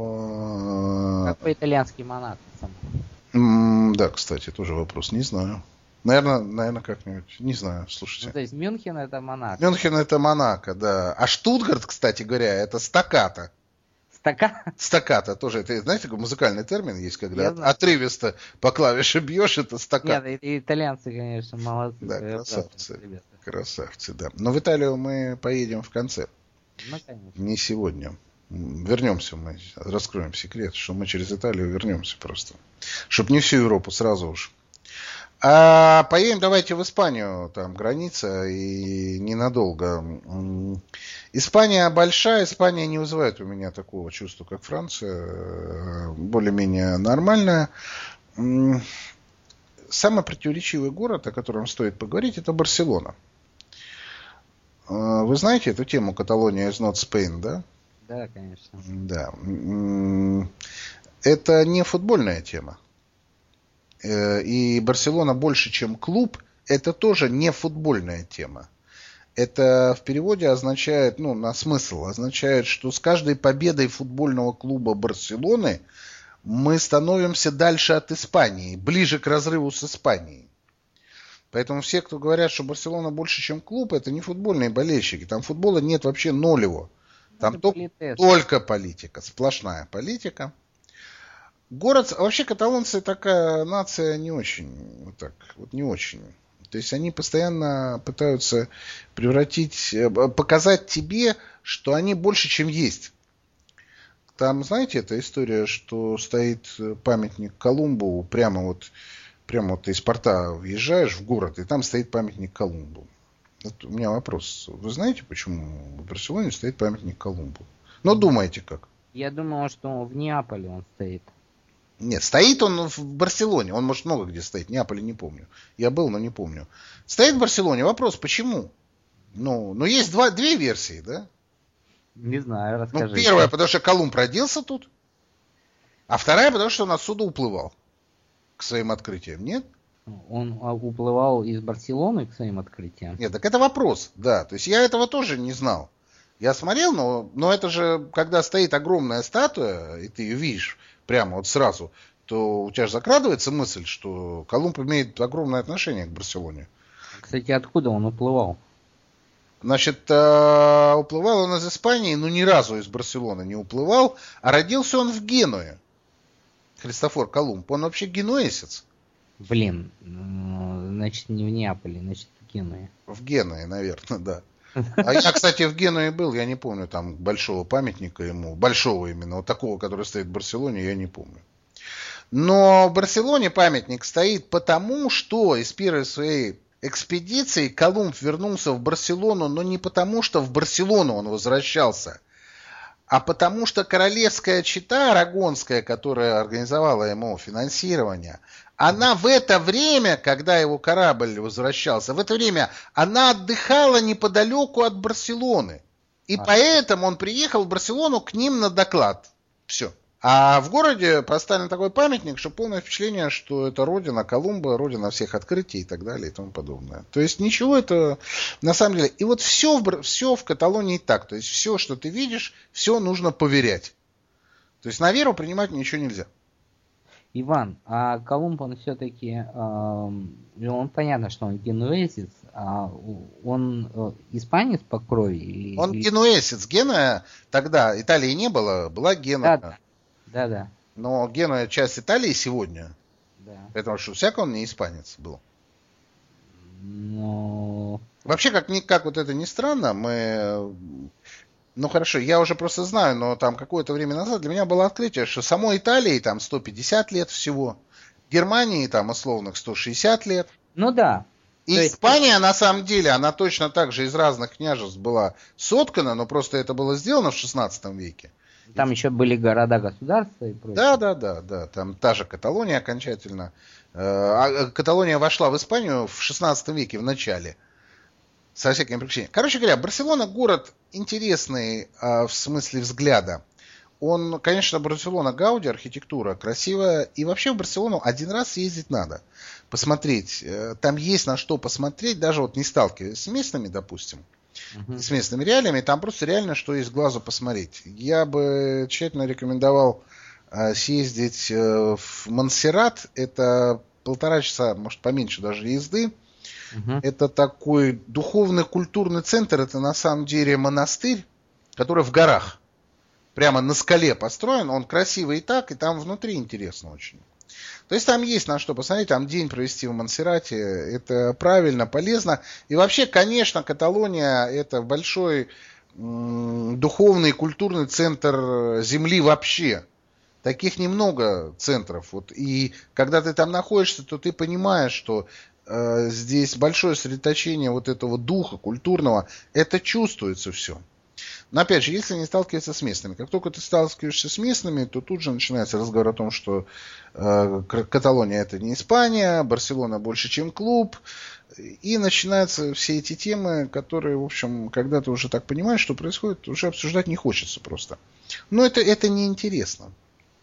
был. Как по-итальянски Монако? Да, кстати, тоже вопрос. Не знаю. Наверное, как-нибудь. Не знаю, слушайте. Ну, то есть Мюнхен это Монако. Мюнхен это Монако, да. А Штутгарт, кстати говоря, это стаккато. Стаккато тоже. Это, знаете, такой музыкальный термин есть, когда отрывисто по клавише бьешь, это стаккато. Нет, итальянцы, конечно, молодцы. Да, красавцы. Красавцы, да. Но в Италию мы поедем в конце. Ну, конечно. Не сегодня. Вернемся мы, раскроем секрет, что мы через Италию вернемся просто. Чтобы не всю Европу сразу уж. А поедем давайте в Испанию, там граница, и ненадолго. Испания большая, Испания не вызывает у меня такого чувства, как Франция, более-менее нормальная. Самый противоречивый город, о котором стоит поговорить, это Барселона. Вы знаете эту тему «Каталония is not Spain», да? Да, конечно. Да. Это не футбольная тема. И Барселона больше, чем клуб, это тоже не футбольная тема. Это в переводе означает, на смысл, означает, что с каждой победой футбольного клуба Барселоны мы становимся дальше от Испании, ближе к разрыву с Испанией. Поэтому все, кто говорят, что Барселона больше, чем клуб, это не футбольные болельщики. Там футбола нет вообще нолево. Там только политика, сплошная политика. Город, вообще каталонцы такая нация не очень, не очень. То есть они постоянно пытаются показать тебе, что они больше, чем есть. Там, знаете, эта история, что стоит памятник Колумбу, прямо вот ты из порта въезжаешь в город, и там стоит памятник Колумбу. Вот у меня вопрос. Вы знаете, почему в Барселоне стоит памятник Колумбу? Думаете как? Я думал, что в Неаполе он стоит. Нет, стоит он в Барселоне. Он, может, много где стоит. В Неаполе не помню. Я был, но не помню. Стоит в Барселоне. Вопрос, почему? Есть две версии, да? Не знаю, расскажи. Первая, потому что Колумб родился тут. А вторая, потому что он отсюда уплывал к своим открытиям. Нет? Он уплывал из Барселоны к своим открытиям? Нет, так это вопрос, да. То есть я этого тоже не знал. Я смотрел, но это же, когда стоит огромная статуя, и ты ее видишь прямо вот сразу, то у тебя же закрадывается мысль, что Колумб имеет огромное отношение к Барселоне. Кстати, откуда он уплывал? Значит, уплывал он из Испании, но ни разу из Барселоны не уплывал, а родился он в Генуе. Христофор Колумб. Он вообще генуэзец. Блин, значит, не в Неаполе, значит, в Генуе. В Генуе, наверное, да. А я, кстати, в Генуе был, я не помню там большого памятника ему, большого именно, вот такого, который стоит в Барселоне, я не помню. Но в Барселоне памятник стоит потому, что из первой своей экспедиции Колумб вернулся в Барселону, но не потому, что в Барселону он возвращался, а потому что королевская чета арагонская, которая организовала ему финансирование, она в это время, когда его корабль возвращался, в это время она отдыхала неподалеку от Барселоны. И поэтому он приехал в Барселону к ним на доклад. Все. А в городе поставлен такой памятник, что полное впечатление, что это родина Колумба, родина всех открытий и так далее и тому подобное. То есть ничего это на самом деле... И вот все в Каталонии так. То есть все, что ты видишь, все нужно поверять. То есть на веру принимать ничего нельзя. Иван, а Колумб, он все-таки, он понятно, что он генуэзец, а он испанец по крови? Он генуэзец. Генуя тогда, Италии не было, была Генуя. Да. Но Генуя часть Италии сегодня. Да. Поэтому что всяко он не испанец был. Но... Вообще, как вот это ни странно, мы... Ну хорошо, я уже просто знаю, но там какое-то время назад для меня было открытие, что самой Италии там 150 лет всего, Германии там условных 160 лет. Ну да. И Испания, на самом деле, она точно так же из разных княжеств была соткана, но просто это было сделано в 16 веке. Там еще были города-государства и прочее. Да. Там та же Каталония окончательно. Каталония вошла в Испанию в 16 веке, в начале. Со всякими приключениями. Короче говоря, Барселона город интересный в смысле взгляда. Он, конечно, Барселона Гауди, архитектура красивая. И вообще в Барселону один раз съездить надо. Посмотреть. Там есть на что посмотреть, даже вот не сталкиваясь с местными, допустим. С местными реалиями. Там просто реально что есть глазу посмотреть. Я бы тщательно рекомендовал съездить в Монсеррат. Это 1,5 часа, может поменьше даже езды. Это такой духовный культурный центр. Это на самом деле монастырь, который в горах. Прямо на скале построен. Он красивый и так, и там внутри интересно очень. То есть там есть на что посмотреть. Там день провести в Монсеррате. Это правильно, полезно. И вообще, конечно, Каталония это большой духовный культурный центр земли вообще. Таких немного центров. Вот. И когда ты там находишься, то ты понимаешь, что здесь большое сосредоточение вот этого духа культурного, это чувствуется все. Но опять же, если не сталкиваться с местными, как только ты сталкиваешься с местными, то тут же начинается разговор о том, что Каталония это не Испания, Барселона больше, чем клуб, и начинаются все эти темы, которые, в общем, когда ты уже так понимаешь, что происходит, уже обсуждать не хочется просто. Но это неинтересно.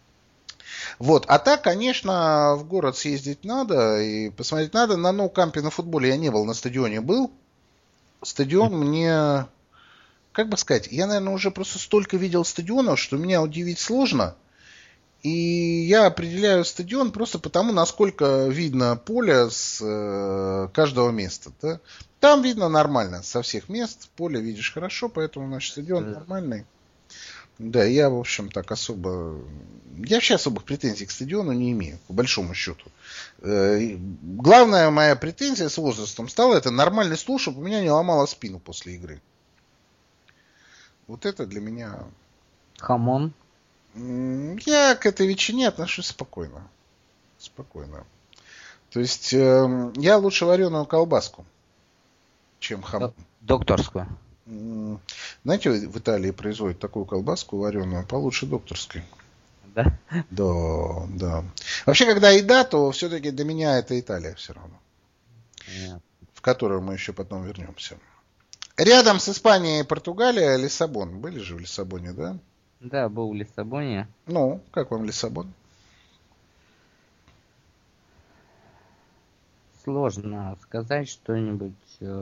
Вот. А так, конечно, в город съездить надо и посмотреть надо. На ноу-кампе на футболе я не был, на стадионе был. Стадион мне, как бы сказать, я, наверное, уже просто столько видел стадионов, что меня удивить сложно. И я определяю стадион просто потому, насколько видно поле с каждого места. Да? Там видно нормально со всех мест. Поле видишь хорошо, поэтому наш стадион нормальный. Да, я, в общем, так особо... Я вообще особых претензий к стадиону не имею, по большому счету. Главная моя претензия с возрастом стала, это нормальный стул, чтобы у меня не ломало спину после игры. Вот это для меня... Хамон? Я к этой ветчине отношусь спокойно. Спокойно. То есть, я лучше вареную колбаску, чем хамон. Докторскую. Знаете, в Италии производят такую колбаску вареную, получше докторской. Да? Да. Вообще, когда еда, то все-таки для меня это Италия все равно. Нет. В которую мы еще потом вернемся. Рядом с Испанией и Португалия Лиссабон. Были же в Лиссабоне, да? Да, был в Лиссабоне. Ну, как вам Лиссабон? Сложно сказать что-нибудь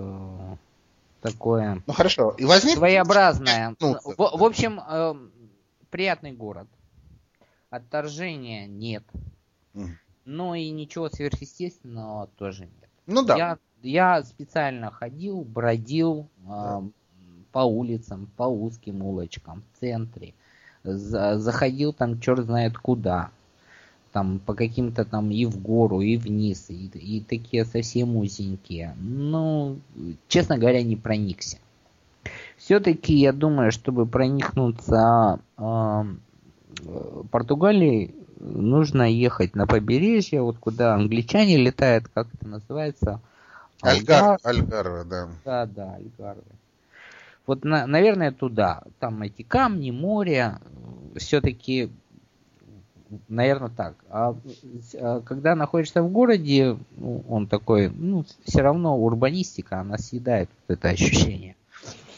такое. Ну хорошо. И возник своеобразное. В общем, приятный город. Отторжения нет. Но и ничего сверхъестественного тоже нет. Ну да. Я специально ходил, бродил по улицам, по узким улочкам в центре. Заходил там черт знает куда. Там по каким-то там и в гору, и вниз, и такие совсем узенькие. Ну, честно говоря, не проникся. Все-таки я думаю, чтобы проникнуться Португалией, нужно ехать на побережье, вот куда англичане летают, как это называется? Альгарве, да. Да, Альгарве. Вот, наверное, туда. Там эти камни, море, все-таки, наверное, так. А когда находишься в городе, он такой, все равно урбанистика, она съедает вот это ощущение.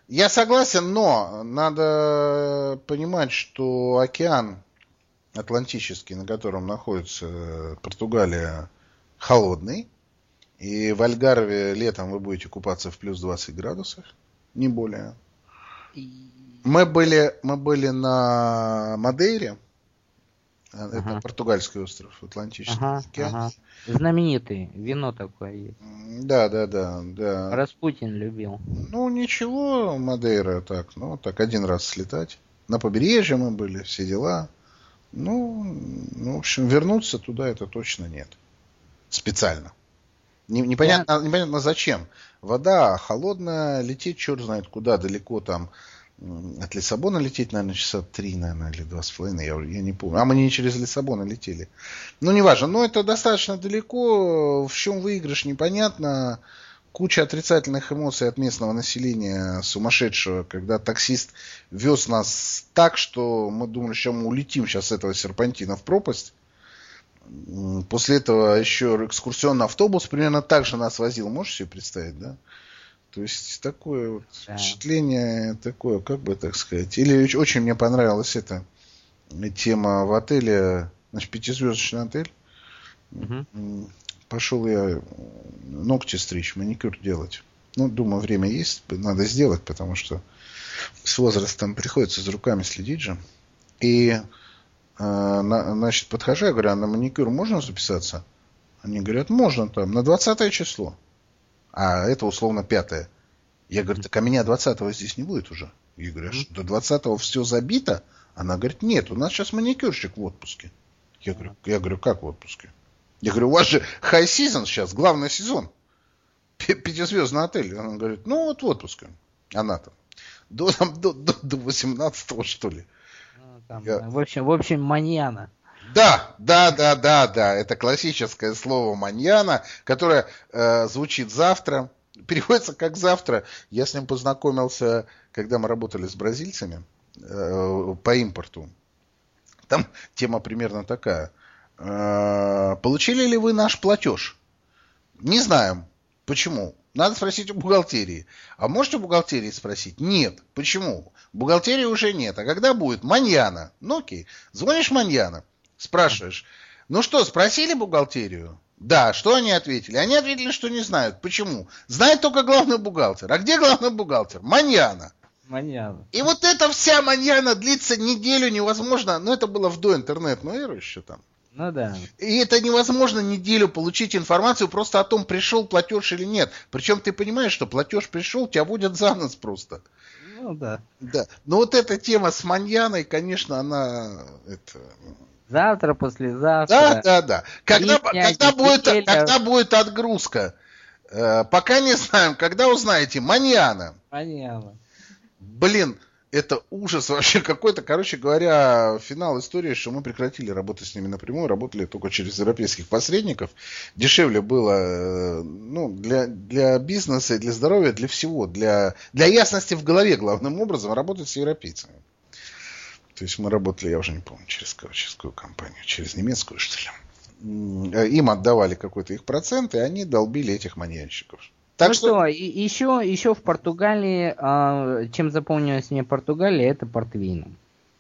Я согласен, но надо понимать, что океан Атлантический, на котором находится Португалия, холодный. И в Альгарве летом вы будете купаться в плюс 20 градусов, не более. Мы были на Мадейре. Это португальский остров в Атлантическом океане. Знаменитый. Вино такое есть. Да. Распутин любил. Ну, ничего, Мадейра так. Ну, так один раз слетать. На побережье мы были, все дела. Ну, в общем, вернуться туда это точно нет. Специально. Непонятно зачем. Вода холодная, лететь черт знает куда, далеко там. От Лиссабона лететь, наверное, часа 3, наверное, или 2,5, я не помню. А мы не через Лиссабон летели. Ну, неважно, но это достаточно далеко. В чем выигрыш, непонятно. Куча отрицательных эмоций от местного населения, сумасшедшего, когда таксист вез нас так, что мы думали, что мы улетим сейчас с этого серпантина в пропасть. После этого еще экскурсионный автобус примерно так же нас возил. Можешь себе представить, да? То есть такое вот впечатление, такое, как бы так сказать. Или очень мне понравилась эта тема в отеле, значит, 5-звездочный отель. Пошел я ногти стричь, маникюр делать. Ну, думаю, время есть, надо сделать, потому что с возрастом приходится за руками следить же. И значит, подхожу, я говорю, а на маникюр можно записаться? Они говорят, можно там, на 20 число. А это условно 5. Я говорю, так а меня 20 здесь не будет уже. Я говорю, а что, до 20 все забито? Она говорит, нет, у нас сейчас маникюрщик в отпуске. Я говорю, как в отпуске? Я говорю, у вас же high season сейчас, главный сезон. 5-звездный отель. Она говорит, ну вот в отпуске. Она там. До 18-го, что ли. В общем, маньяна. Да. Это классическое слово маньяна, которое звучит завтра. Переводится как завтра. Я с ним познакомился, когда мы работали с бразильцами по импорту. Там тема примерно такая. Получили ли вы наш платеж? Не знаем. Почему? Надо спросить у бухгалтерии. А можете у бухгалтерии спросить? Нет. Почему? Бухгалтерии уже нет. А когда будет? Маньяна. Ну окей. Звонишь маньяна. Спрашиваешь. Ну что, спросили бухгалтерию? Да. Что они ответили? Они ответили, что не знают. Почему? Знает только главный бухгалтер. А где главный бухгалтер? Маньяна. И вот эта вся маньяна длится неделю невозможно. Ну это было в доинтернетную эру еще там. Ну да. И это невозможно неделю получить информацию просто о том, пришел платеж или нет. Причем ты понимаешь, что платеж пришел, тебя водят за нос просто. Ну да. Да. Но вот эта тема с маньяной, конечно, она... Завтра, послезавтра. Да. Когда будет отгрузка? Пока не знаем. Когда узнаете? Маньяна. Блин, это ужас вообще какой-то. Короче говоря, финал истории, что мы прекратили работать с ними напрямую, работали только через европейских посредников. Дешевле было, для бизнеса и для здоровья, для всего. Для ясности в голове, главным образом, работать с европейцами. То есть мы работали, я уже не помню, через какую компанию, через немецкую, что ли. Им отдавали какой-то их процент, и они долбили этих маньянщиков. Так что, еще в Португалии, чем запомнилась мне Португалия, это портвейном.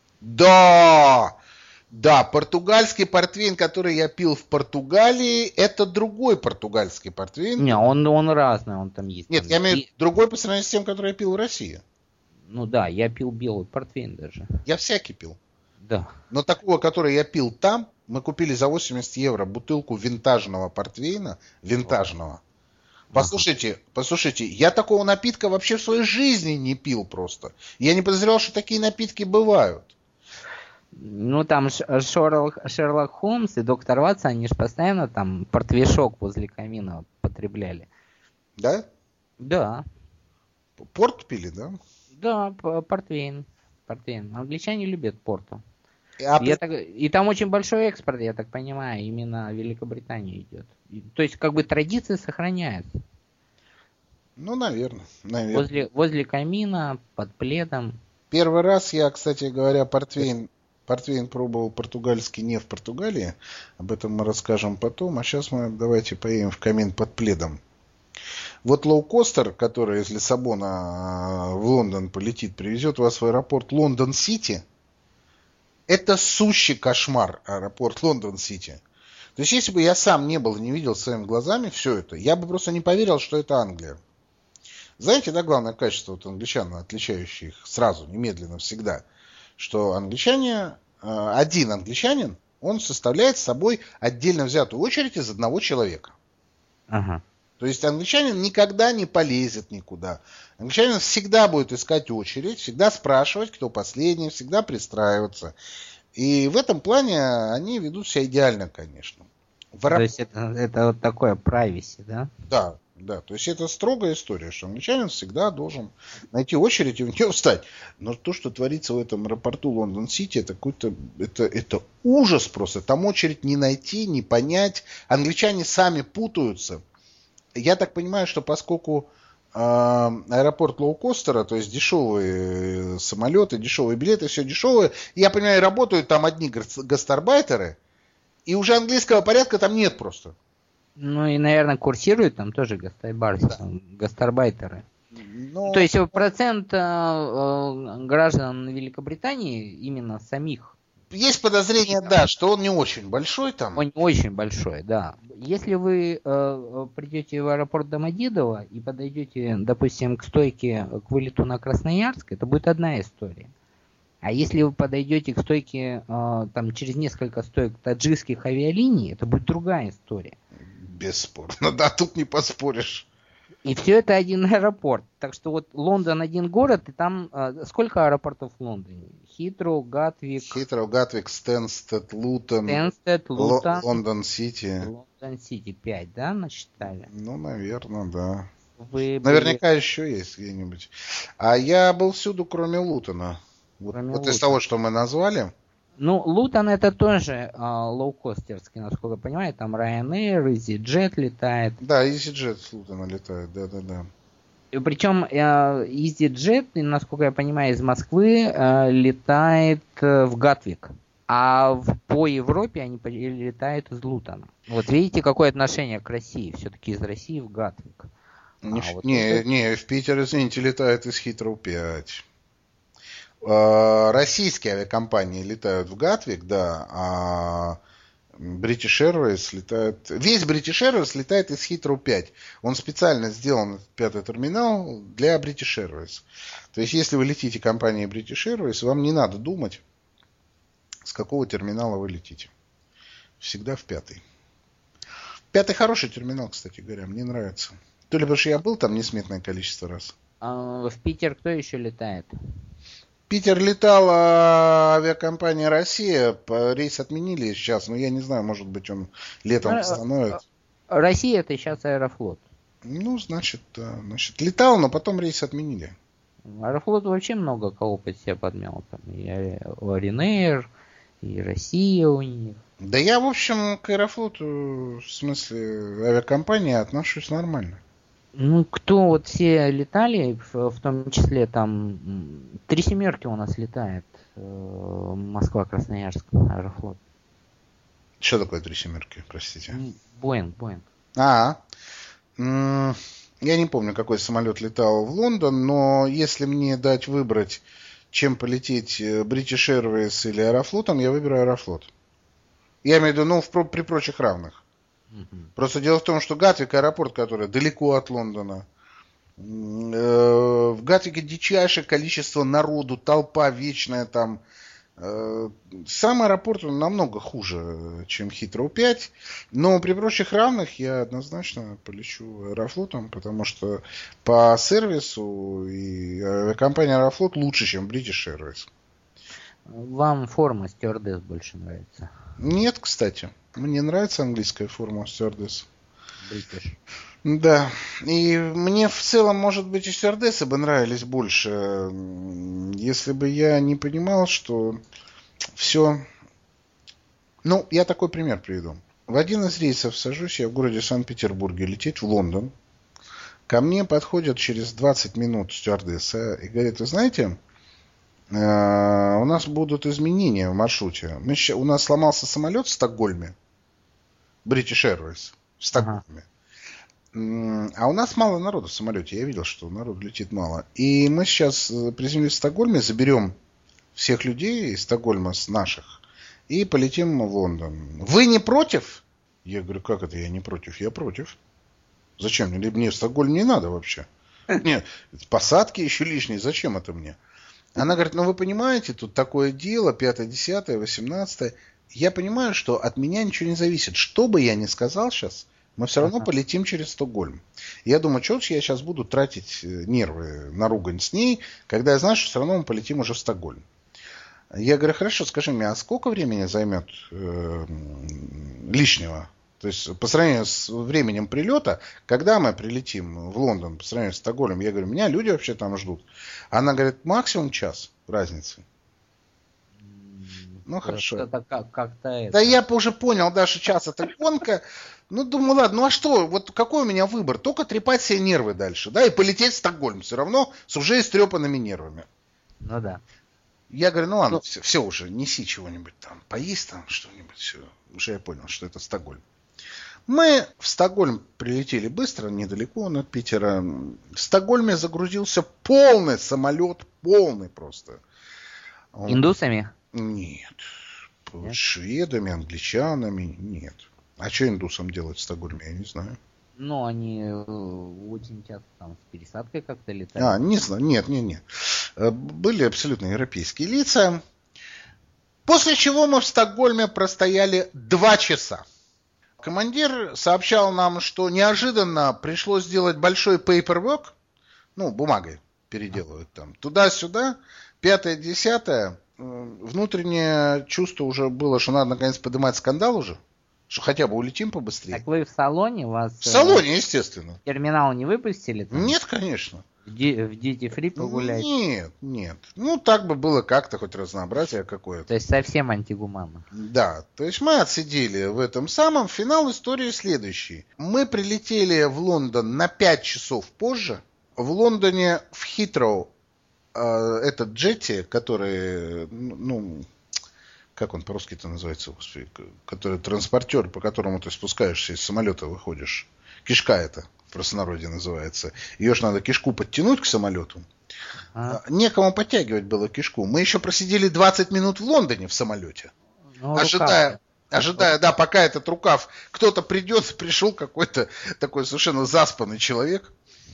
Да, португальский портвейн, который я пил в Португалии, это другой португальский портвейн. Не, он разный, он там есть. Нет, я имею в виду другой по сравнению с тем, который я пил в России. Ну да, я пил белый портвейн даже. Я всякий пил. Да. Но такого, который я пил там, мы купили за 80 евро бутылку винтажного портвейна, винтажного. Послушайте, я такого напитка вообще в своей жизни не пил просто. Я не подозревал, что такие напитки бывают. Ну, там Шерлок Холмс и доктор Ватсон, они же постоянно там портвейшок возле камина потребляли. Да? Да. Порт пили, да? Да, портвейн. Англичане любят порту. И там очень большой экспорт, я так понимаю, именно в Великобританию идет. То есть, как бы традиция сохраняется. Ну, наверное. Возле камина, под пледом. Первый раз я, кстати говоря, портвейн пробовал португальский не в Португалии. Об этом мы расскажем потом. А сейчас мы давайте поедем в камин под пледом. Вот лоукостер, который из Лиссабона в Лондон полетит, привезет вас в аэропорт Лондон-Сити. Это сущий кошмар, аэропорт Лондон-Сити. То есть, если бы я сам не был и не видел своими глазами все это, я бы просто не поверил, что это Англия. Знаете, да, главное качество вот англичан, отличающее их сразу, немедленно, всегда, что англичане, один англичанин, он составляет собой отдельно взятую очередь из одного человека. Ага. То есть англичанин никогда не полезет никуда. Англичанин всегда будет искать очередь, всегда спрашивать, кто последний, всегда пристраиваться. И в этом плане они ведут себя идеально, конечно. То есть это вот такое privacy, да? Да, да. То есть это строгая история, что англичанин всегда должен найти очередь и в нее встать. Но то, что творится в этом аэропорту Лондон-Сити, это какой-то это ужас просто. Там очередь не найти, не понять. Англичане сами путаются. Я так понимаю, что поскольку аэропорт лоукостера, то есть дешевые самолеты, дешевые билеты, все дешевое, я понимаю, работают там одни гастарбайтеры, и уже английского порядка там нет просто. Ну и, наверное, курсируют там тоже гастарбайтеры. Но... То есть процент граждан Великобритании именно самих. Есть подозрение, да, что он не очень большой там. Он не очень большой, да. Если вы придете в аэропорт Домодедово и подойдете, допустим, к стойке к вылету на Красноярск, это будет одна история. А если вы подойдете к стойке там через несколько стоек таджикских авиалиний, это будет другая история. Бесспорно, да, тут не поспоришь. И все это один аэропорт. Так что вот Лондон один город, и там сколько аэропортов в Лондоне? Хитроу, Гатвик. Стэнстед, Лутон. Лондон-Сити. Лондон-Сити 5, да, насчитали? Ну, наверное, да. Вы наверняка еще есть где-нибудь. А я был всюду, кроме Лутона. Вот из того, что мы назвали. Ну, Лутон это тоже лоукостерский, насколько я понимаю. Там Ryanair, EasyJet летает. Да, EasyJet с Лутона летает, да. Причем EasyJet, насколько я понимаю, из Москвы летает в Гатвик. А по Европе они летают из Лутона. Вот видите, какое отношение к России. Все-таки из России в Гатвик. Не, в Питер, извините, летает из Хитроу 5. Российские авиакомпании летают в Гатвик, да, а British Airways летает... Весь British Airways летает из Heathrow 5. Он специально сделан, этот пятый терминал, для British Airways. То есть, если вы летите компанией British Airways, вам не надо думать, с какого терминала вы летите. Всегда в пятый. Пятый хороший терминал, кстати говоря, мне нравится. То ли потому что я был там несметное количество раз. А в Питер кто еще летает? Питер летала авиакомпания «Россия». Рейс отменили сейчас, но я не знаю, может быть, он летом восстановит. Россия это сейчас Аэрофлот. Ну, значит, да. Значит, летал, но потом рейс отменили. Аэрофлот вообще много кого под себя подмял. Там и Ryanair, и Россия у них. Да я, в общем, к Аэрофлоту, в смысле авиакомпании, отношусь нормально. Ну, кто вот все летали, в том числе там 3 семерки у нас летает, Москва-Красноярск, Аэрофлот. Что такое 3 семерки, простите? Боинг. Я не помню, какой самолет летал в Лондон, но если мне дать выбрать, чем полететь, British Airways или Аэрофлотом, я выберу Аэрофлот. Я имею в виду, при прочих равных. Просто дело в том, что Гатвик аэропорт, который далеко от Лондона. В Гатвике дичайшее количество народу, толпа вечная там. Сам аэропорт он намного хуже, чем Heathrow 5. Но при прочих равных я однозначно полечу Аэрофлотом, потому что по сервису и авиакомпания Аэрофлот лучше, чем British Airways. Вам форма стюардесс больше нравится? Нет, кстати. Мне нравится английская форма стюардесс. British. Да. И мне в целом, может быть, и стюардессы бы нравились больше, если бы я не понимал, что все... Ну, я такой пример приведу. В один из рейсов сажусь я в городе Санкт-Петербурге лететь в Лондон. Ко мне подходят через 20 минут стюардесса и говорит: вы знаете, у нас будут изменения в маршруте. У нас сломался самолет в Стокгольме. British Airways в Стокгольме. А у нас мало народу в самолете. Я видел, что народу летит мало. И мы сейчас приземлимся в Стокгольме, заберем всех людей из Стокгольма, с наших, и полетим в Лондон. Вы не против? Я говорю, как это я не против? Я против. Зачем? Мне в Стокгольм не надо вообще. Нет, посадки еще лишние. Зачем это мне? Она говорит, ну вы понимаете, тут такое дело, 5, 10, 18. Я понимаю, что от меня ничего не зависит. Что бы я ни сказал сейчас, мы все равно полетим через Стокгольм. Я думаю, что я сейчас буду тратить нервы на ругань с ней, когда я знаю, что все равно мы полетим уже в Стокгольм. Я говорю, хорошо, скажи мне, а сколько времени займет лишнего? То есть по сравнению с временем прилета, когда мы прилетим в Лондон по сравнению с Стокгольмом, я говорю, меня люди вообще там ждут. Она говорит, максимум час разницы. Ну хорошо. Это как-то это. Да я уже понял, даже час это гонка. Ну думаю, ладно, ну а что, вот какой у меня выбор? Только трепать себе нервы дальше, да, и полететь в Стокгольм все равно с уже истрепанными нервами. Ну да. Я говорю, ну ладно, все уже, неси чего-нибудь там, поесть там что-нибудь, все. Уже я понял, что это Стокгольм. Мы в Стокгольм прилетели быстро, недалеко от Питера. В Стокгольме загрузился полный самолет, полный просто. Индусами? Нет. Шведами, англичанами, нет. А что индусам делать в Стокгольме, я не знаю. Ну, они очень часто там с пересадкой как-то летают. Не знаю, нет. Были абсолютно европейские лица. После чего мы в Стокгольме простояли 2 часа. Командир сообщал нам, что неожиданно пришлось сделать большой paperwork, ну, бумагой переделывают там, туда-сюда, 5, 10. Внутреннее чувство уже было, что надо наконец поднимать скандал уже, что хотя бы улетим побыстрее. Так вы в салоне? Вас в салоне, естественно. Терминал не выпустили? Там? Нет, конечно. В Duty Free погулять? Нет. Ну, так бы было как-то, хоть разнообразие какое-то. То есть совсем антигуманно. Да, то есть мы отсидели в этом самом. Финал истории следующий. Мы прилетели в Лондон на 5 часов позже. В Лондоне в Хитроу этот джетти, который, ну, как он по-русски-то называется, господи, который транспортер, по которому ты спускаешься из самолета, выходишь. Кишка это в простонародье называется. Ее ж надо кишку подтянуть к самолету. Некому подтягивать было кишку. Мы еще просидели 20 минут в Лондоне в самолете. Ну, ожидая, да, пока этот рукав кто-то придет, пришел какой-то такой совершенно заспанный человек.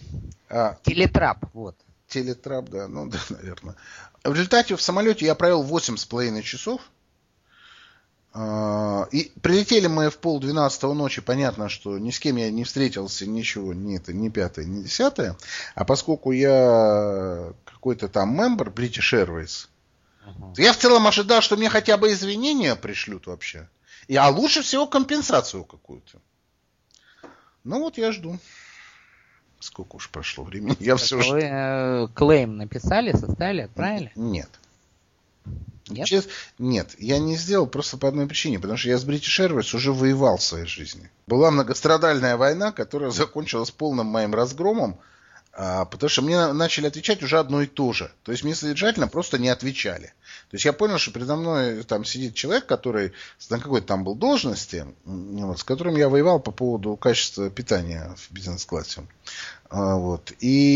Телетрап, вот. Телетрап, да, ну да, наверное. В результате в самолете я провел 8,5 часов. И прилетели мы в 11:30 ночи. Понятно, что ни с кем я не встретился, ничего, ни 5, ни 10. А поскольку я какой-то там мембер British Airways, то я в целом ожидал, что мне хотя бы извинения пришлют вообще. А лучше всего компенсацию какую-то. Ну вот я жду. Сколько уж прошло времени. Я все жду. Вы клейм написали, составили, отправили? Нет. Нет? Нет, я не сделал просто по одной причине, потому что я с British Airways уже воевал в своей жизни. Была многострадальная война, которая закончилась полным моим разгромом, потому что мне начали отвечать уже одно и то же. То есть мне содержательно просто не отвечали. То есть я понял, что передо мной там сидит человек, который на какой-то там был должности, вот, с которым я воевал по поводу качества питания в бизнес-классе. Вот.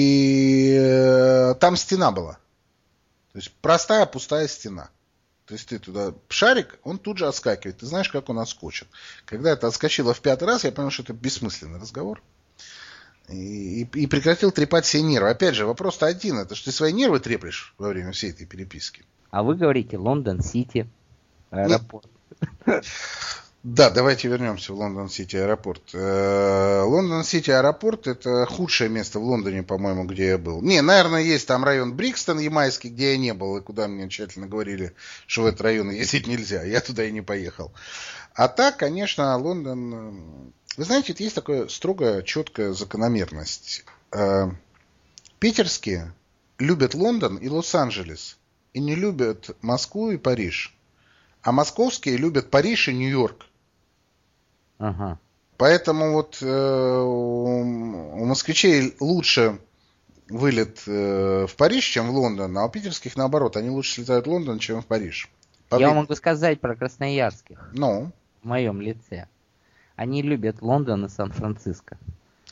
И там стена была. То есть простая пустая стена. То есть ты туда шарик, он тут же отскакивает. Ты знаешь, как он отскочит. Когда это отскочило в 5-й раз, я понял, что это бессмысленный разговор. И прекратил трепать все нервы. Опять же, вопрос-то один. Это что ты свои нервы треплешь во время всей этой переписки. А вы говорите Лондон-Сити, аэропорт. Да, давайте вернемся в Лондон-Сити аэропорт. Лондон-Сити аэропорт — это худшее место в Лондоне, по-моему, где я был. Не, наверное, есть там район Брикстон ямайский, где я не был, и куда мне тщательно говорили, что в этот район ездить нельзя. Я туда и не поехал. А так, конечно, Лондон... Вы знаете, есть такая строгая, четкая закономерность. Питерские любят Лондон и Лос-Анджелес, и не любят Москву и Париж. А московские любят Париж и Нью-Йорк. Ага. Поэтому вот у москвичей лучше вылет в Париж, чем в Лондон, а у питерских наоборот. Они лучше слетают в Лондон, чем в Париж. Я могу сказать про красноярских. Ну? В моем лице. Они любят Лондон и Сан-Франциско.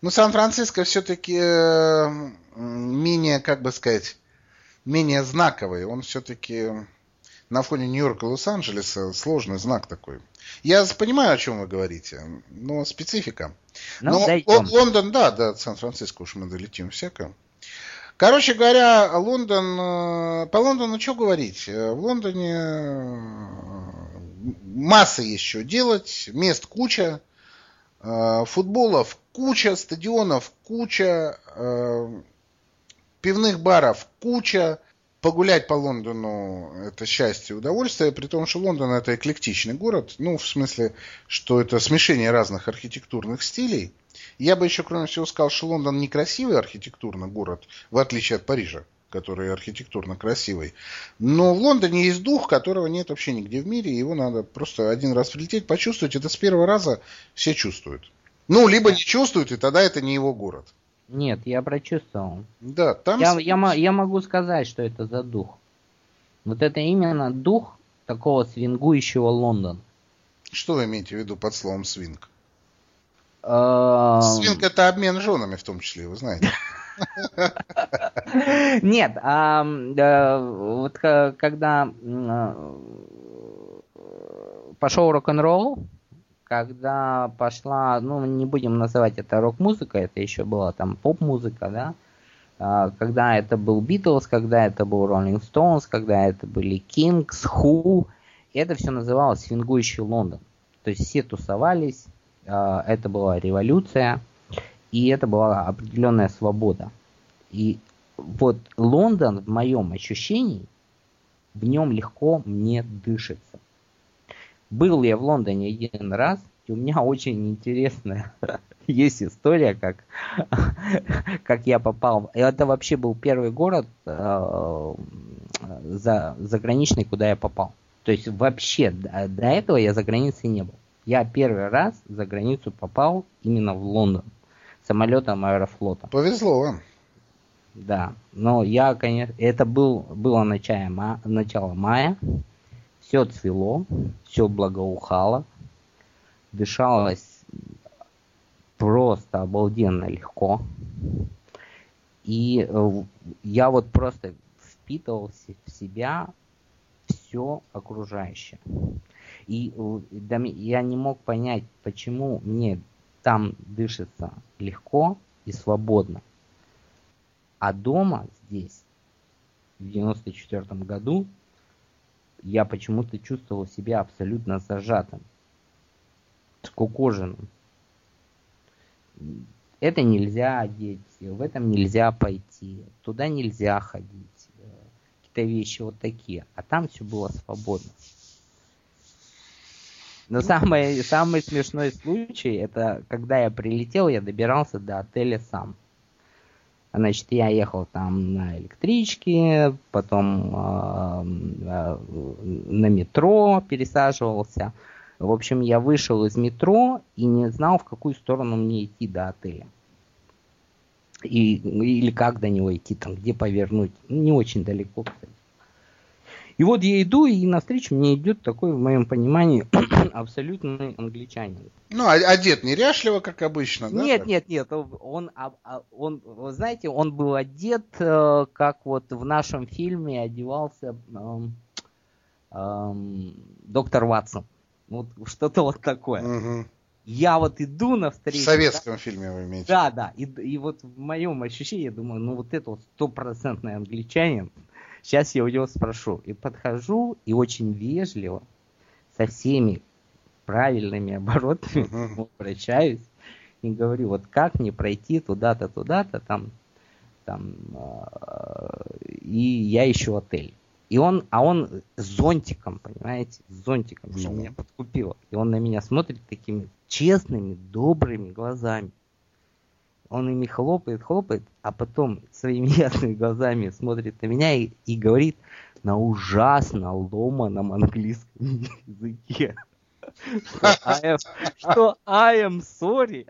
Ну, Сан-Франциско все-таки менее, как бы сказать, менее знаковый. Он все-таки на фоне Нью-Йорка и Лос-Анджелеса сложный знак такой. Я понимаю, о чем вы говорите, но специфика. Ну, Но дойдем. Лондон, да, Сан-Франциско уж мы долетим всяко. Короче говоря, Лондон, по Лондону что говорить? В Лондоне масса еще делать, мест куча, футболов куча, стадионов куча, пивных баров куча. Погулять по Лондону – это счастье и удовольствие, при том, что Лондон – это эклектичный город, ну, в смысле, что это смешение разных архитектурных стилей. Я бы еще, кроме всего, сказал, что Лондон некрасивый архитектурный город, в отличие от Парижа, который архитектурно красивый. Но в Лондоне есть дух, которого нет вообще нигде в мире, и его надо просто один раз прилететь, почувствовать. Это с первого раза все чувствуют. Ну, либо не чувствуют, и тогда это не его город. Нет, я прочувствовал. Да, там... Я могу сказать, что это за дух. Вот это именно дух такого свингующего Лондона. Что вы имеете в виду под словом свинг? Свинг – это обмен женами, в том числе, вы знаете. Нет, вот когда пошел рок-н-ролл, когда пошла, ну, не будем называть это рок-музыка, это еще была там поп-музыка, да, когда это был Beatles, когда это был Rolling Stones, когда это были Kings, Who, это все называлось свингующий Лондон. То есть все тусовались, это была революция, и это была определенная свобода. И вот Лондон, в моем ощущении, в нем легко мне дышится. Был я в Лондоне один раз, и у меня очень интересная есть история, как я попал. Это вообще был первый город заграничный, куда я попал. То есть вообще до этого я за границей не был. Я первый раз за границу попал именно в Лондон самолетом Аэрофлота. Повезло вам. Да, но я, конечно, это было начало мая. Все цвело, все благоухало, дышалось просто обалденно легко. И я вот просто впитывал в себя все окружающее. И я не мог понять, почему мне там дышится легко и свободно. А дома здесь, в 94 году, я почему-то чувствовал себя абсолютно зажатым, скукоженным. Это нельзя одеть, в этом нельзя пойти, туда нельзя ходить. Какие-то вещи вот такие. А там все было свободно. Но самый смешной случай, это когда я прилетел, я добирался до отеля сам. Значит, я ехал там на электричке, потом на метро пересаживался. В общем, я вышел из метро и не знал, в какую сторону мне идти до отеля. Или как до него идти, там, где повернуть. Не очень далеко, кстати. И вот я иду, и навстречу мне идет такой, в моем понимании, абсолютный англичанин. Ну, одет неряшливо, как обычно, да? Нет. Он, вы знаете, он был одет, как вот в нашем фильме одевался доктор Ватсон. Вот что-то вот такое. Угу. Я вот иду навстречу. В советском фильме вы имеете? Да. И вот в моем ощущении, я думаю, ну вот это вот 100% англичанин. Сейчас я у него спрошу. И подхожу, и очень вежливо, со всеми правильными оборотами обращаюсь и говорю, вот как мне пройти туда-то, там, и я ищу отель. И он с зонтиком, понимаете, что меня подкупило. И он на меня смотрит такими честными, добрыми глазами. Он ими хлопает, а потом своими ясными глазами смотрит на меня и говорит на ужасно ломаном английском языке, что I am sorry.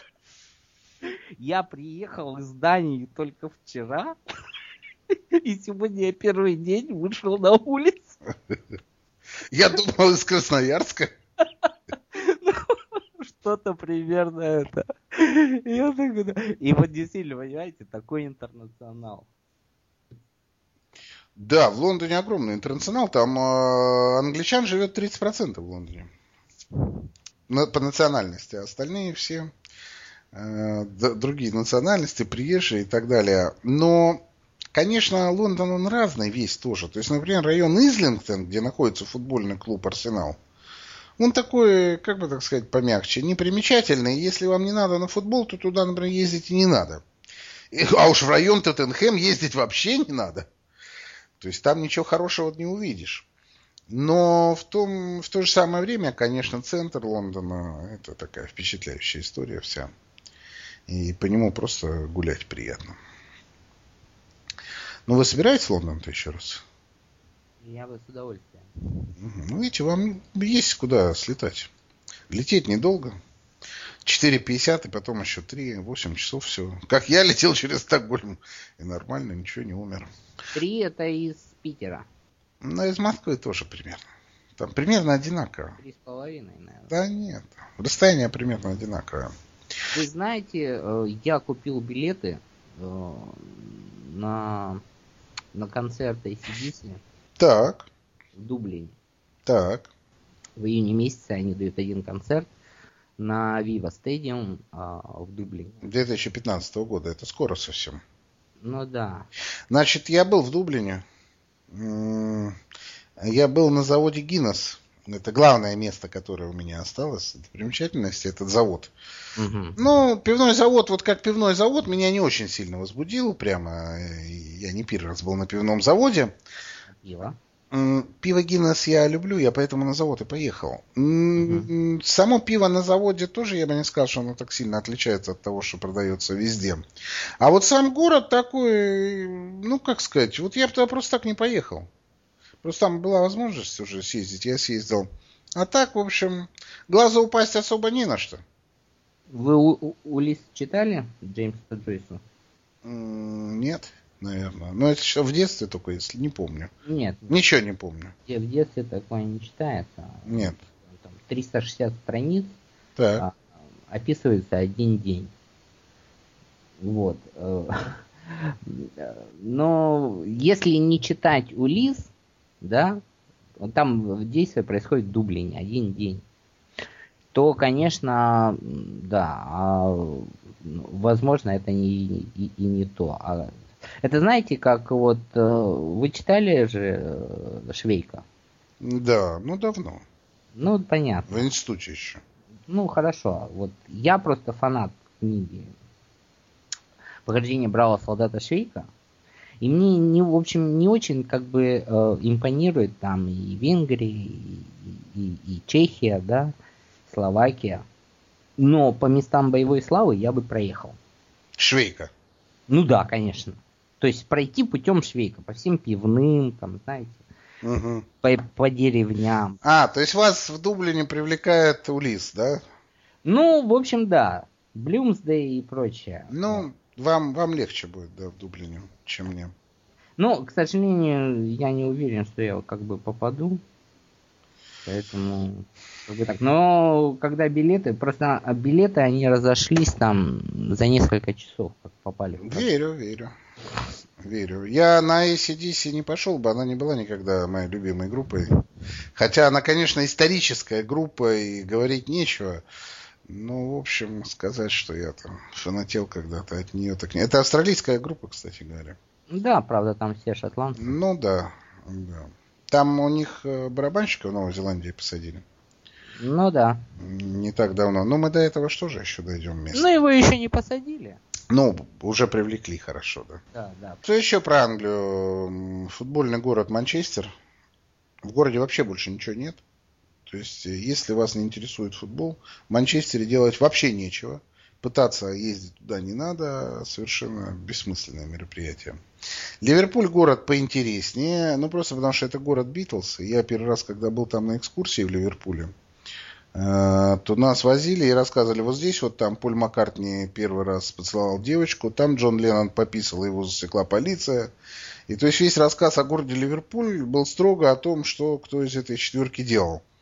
Я приехал из Дании только вчера, и сегодня я первый день вышел на улицу. Я думал, из Красноярска. Что-то примерно это. Я такой, да. И вот действительно, понимаете, такой интернационал. Да, в Лондоне огромный интернационал. Там англичан живет 30% в Лондоне. По национальности. А остальные все другие национальности, приезжие и так далее. Но, конечно, Лондон, он разный весь тоже. То есть, например, район Излингтон, где находится футбольный клуб «Арсенал», он такой, как бы так сказать, помягче, непримечательный. Если вам не надо на футбол, то туда, например, ездить и не надо. А уж в район Тоттенхэм ездить вообще не надо. То есть там ничего хорошего не увидишь. Но в то же самое время, конечно, центр Лондона — это такая впечатляющая история вся. И по нему просто гулять приятно. Ну, вы собираетесь в Лондон-то еще раз? Я бы с удовольствием. Ну, видите, вам есть куда слетать. Лететь недолго. 4:50 и потом еще 8 часов все. Как я летел через Стокгольм. И нормально, ничего не умер. 3 это из Питера. Ну, из Москвы тоже примерно. Там примерно одинаково. 3,5, наверное. Да нет, расстояние примерно одинаковое. Вы знаете, я купил билеты на концерт AC/DC Так, в Дублине. так. В июне месяце они дают один концерт на Viva Stadium в Дублине. 2015 года, это скоро совсем. Ну да. Значит, я был в Дублине. Я был на заводе Guinness. Это главное место, которое у меня осталось. Это примечательность, этот завод. Угу. Ну, пивной завод, вот как пивной завод, меня не очень сильно возбудил. Прямо я не первый раз был на пивном заводе. Пиво. Пиво Гиннес я люблю, я поэтому на завод и поехал. Само пиво на заводе тоже, я бы не сказал, что оно так сильно отличается от того, что продается везде. А вот сам город такой, ну, как сказать, вот я бы туда просто так не поехал. Просто там была возможность уже съездить, я съездил. А так, в общем, глаза упасть особо не на что. Вы Улисс читали Джеймса Джойса? Нет, наверное. Но это еще в детстве только, если не помню. Нет. Ничего не помню. В детстве такое не читается. Нет. Там 360 страниц, Так. описывается один день. Вот. Но если не читать Улисс, да, там действие происходит в Дублине, один день, то, конечно, да, возможно, это и не то. Это знаете, как вот вы читали же Швейка? Да, ну давно. Ну, понятно. В институте еще. Ну, хорошо. Вот я просто фанат книги «Похождение бравого солдата Швейка». И мне, в общем, не очень как бы импонирует там и Венгрия, и Чехия, да, Словакия. Но по местам боевой славы я бы проехал. Швейка. Ну да, конечно. То есть пройти путем Швейка, по всем пивным, там, знаете, угу. по деревням. То есть вас в Дублине привлекает Улисс, да? Ну, в общем, да. Блюмсдей и прочее. Ну, вам легче будет, да, в Дублине, чем мне. Ну, к сожалению, я не уверен, что я как бы попаду. Поэтому, как бы так. Но когда билеты, они разошлись там за несколько часов, как попали. Верю. Я на AC/DC не пошел бы, она не была никогда моей любимой группой. Хотя она, конечно, историческая группа, и говорить нечего. Ну, в общем, сказать, что я там фанател когда-то от нее, так не... Это австралийская группа, кстати говоря. Да, правда, там все шотландцы. Ну, да. Там у них барабанщика в Новой Зеландии посадили. Ну, да. Не так давно. Но мы до этого что же еще дойдем вместе? Ну, его еще не посадили. Ну, уже привлекли хорошо, да. Да. Что еще про Англию? Футбольный город Манчестер. В городе вообще больше ничего нет. То есть, если вас не интересует футбол, в Манчестере делать вообще нечего. Пытаться ездить туда не надо. Совершенно бессмысленное мероприятие. Ливерпуль город поинтереснее. Ну, просто потому, что это город Битлз. Я первый раз, когда был там на экскурсии в Ливерпуле, то нас возили и рассказывали, вот здесь вот там Поль Маккартни первый раз поцеловал девочку, там Джон Леннон пописал, его засекла полиция. И то есть весь рассказ о городе Ливерпуль был строго о том, что кто из этой четверки делал.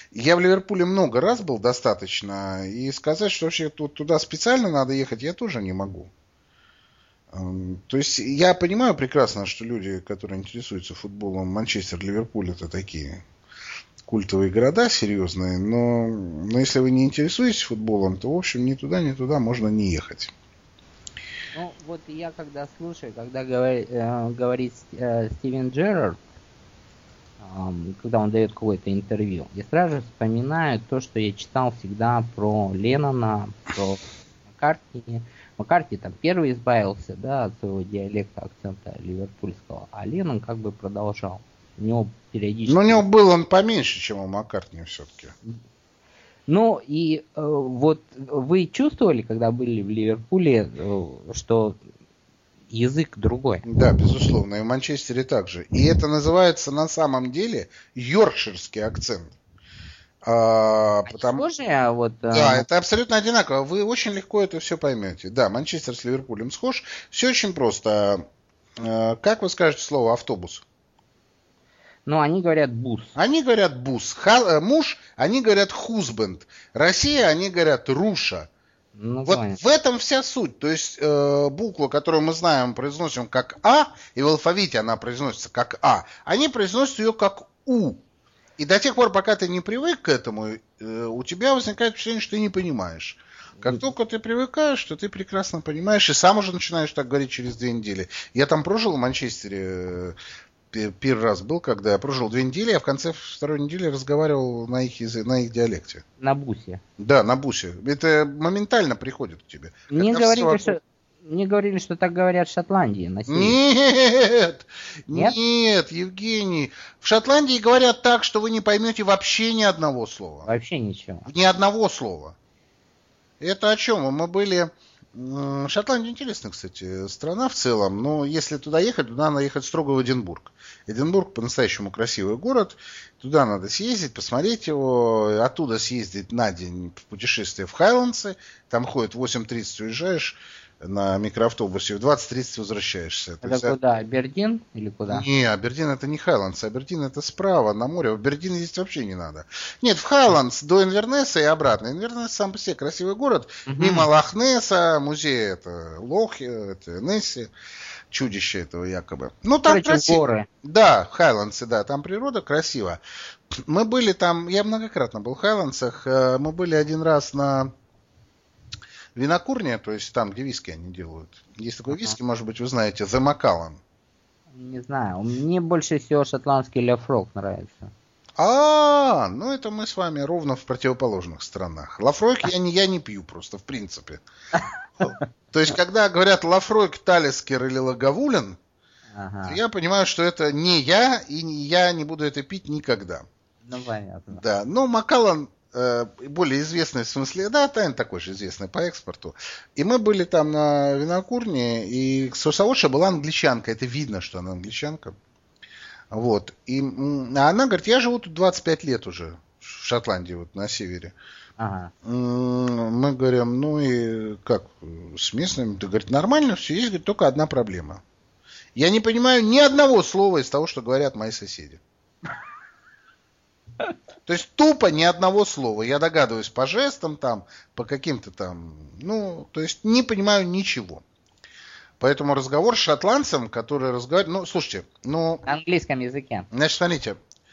Я в Ливерпуле много раз был достаточно, и сказать, что вообще туда специально надо ехать, я тоже не могу. То есть я понимаю прекрасно, что люди, которые интересуются футболом, Манчестер, Ливерпуль, это такие культовые города серьезные, но если вы не интересуетесь футболом, то, в общем, ни туда можно не ехать. Ну, вот я когда слушаю, когда говорит Стивен Джерард, когда он дает какое-то интервью, я сразу же вспоминаю то, что я читал всегда про Леннона, про Маккартни. Маккартни там первый избавился, да, от своего диалекта, акцента ливерпульского, а Леннон как бы продолжал. У него периодически... Но у него был он поменьше, чем у Маккартни все-таки. Ну и вот вы чувствовали, когда были в Ливерпуле, что язык другой? Да, безусловно, и в Манчестере также. И это называется на самом деле йоркширский акцент. Схожие, вот, Да, это абсолютно одинаково. Вы очень легко это все поймете. Да, Манчестер с Ливерпулем схож. Все очень просто. Как вы скажете слово автобус? Ну, они говорят бус. Они говорят бус. Муж, они говорят husband. Россия, они говорят руша. Ну, вот понятно. в этом вся суть. То есть букву, которую мы знаем, произносим как А, и в алфавите она произносится как А, они произносят ее как У. И до тех пор, пока ты не привык к этому, у тебя возникает впечатление, что ты не понимаешь. Как только ты привыкаешь, то ты прекрасно понимаешь, и сам уже начинаешь так говорить через 2 недели. Я там прожил в Манчестере, первый раз был, когда я прожил 2 недели, а в конце 2-й недели разговаривал на их диалекте. На бусе. Да, на бусе. Это моментально приходит к тебе. Мне говорили, что так говорят в Шотландии. На Нет, Евгений. В Шотландии говорят так, что вы не поймете вообще ни одного слова. Вообще ничего. Ни одного слова. Это о чем? Мы были... Шотландия интересная, кстати, страна в целом, но если туда ехать, туда надо ехать строго в Эдинбург. Эдинбург по-настоящему красивый город. Туда надо съездить, посмотреть его. Оттуда съездить на день в путешествие в Хайлендсы. Там ходит в 8:30 уезжаешь на микроавтобусе, в 20:30 возвращаешься. Это куда? Абердин или куда? Не, Абердин это не Хайлендс. Абердин это справа, на море. В Абердин ездить вообще не надо. Нет, в Хайлендс до Инвернесса и обратно. Инвернесс сам по себе красивый город. Мимо Лохнесса, музей это Лохи, это Несси. Чудище этого якобы. Ну, там красиво. Горы. Да, в Хайлендсе, да, там природа красиво. Мы были там, я многократно был в Хайлендсах. Мы были один раз на винокурне, то есть там, где виски они делают. Есть такой виски, может быть, вы знаете, The Macallan. Не знаю, мне больше всего шотландский Лафрог нравится. Ну это мы с вами ровно в противоположных странах. Лафройк я не пью просто, в принципе. То есть, когда говорят Лафройк, Талискер или Лаговулин, я понимаю, что это не я, и я не буду это пить никогда. Ну, понятно. Да, но Макаллан более известный в смысле, да, Тайн такой же известный по экспорту. И мы были там на винокурне, и Сосаводша была англичанка, это видно, что она англичанка. Вот. И она говорит, я живу тут 25 лет уже, в Шотландии, вот на севере. Мы говорим, ну и как с местными? Ты говорит, нормально все, есть, говорит, только одна проблема. Я не понимаю ни одного слова из того, что говорят мои соседи. То есть тупо ни одного слова. Я догадываюсь по жестам там, по каким-то там, то есть не понимаю ничего. Поэтому разговор с шотландцем, который разговаривает, слушайте, на английском языке. Значит, смотрите,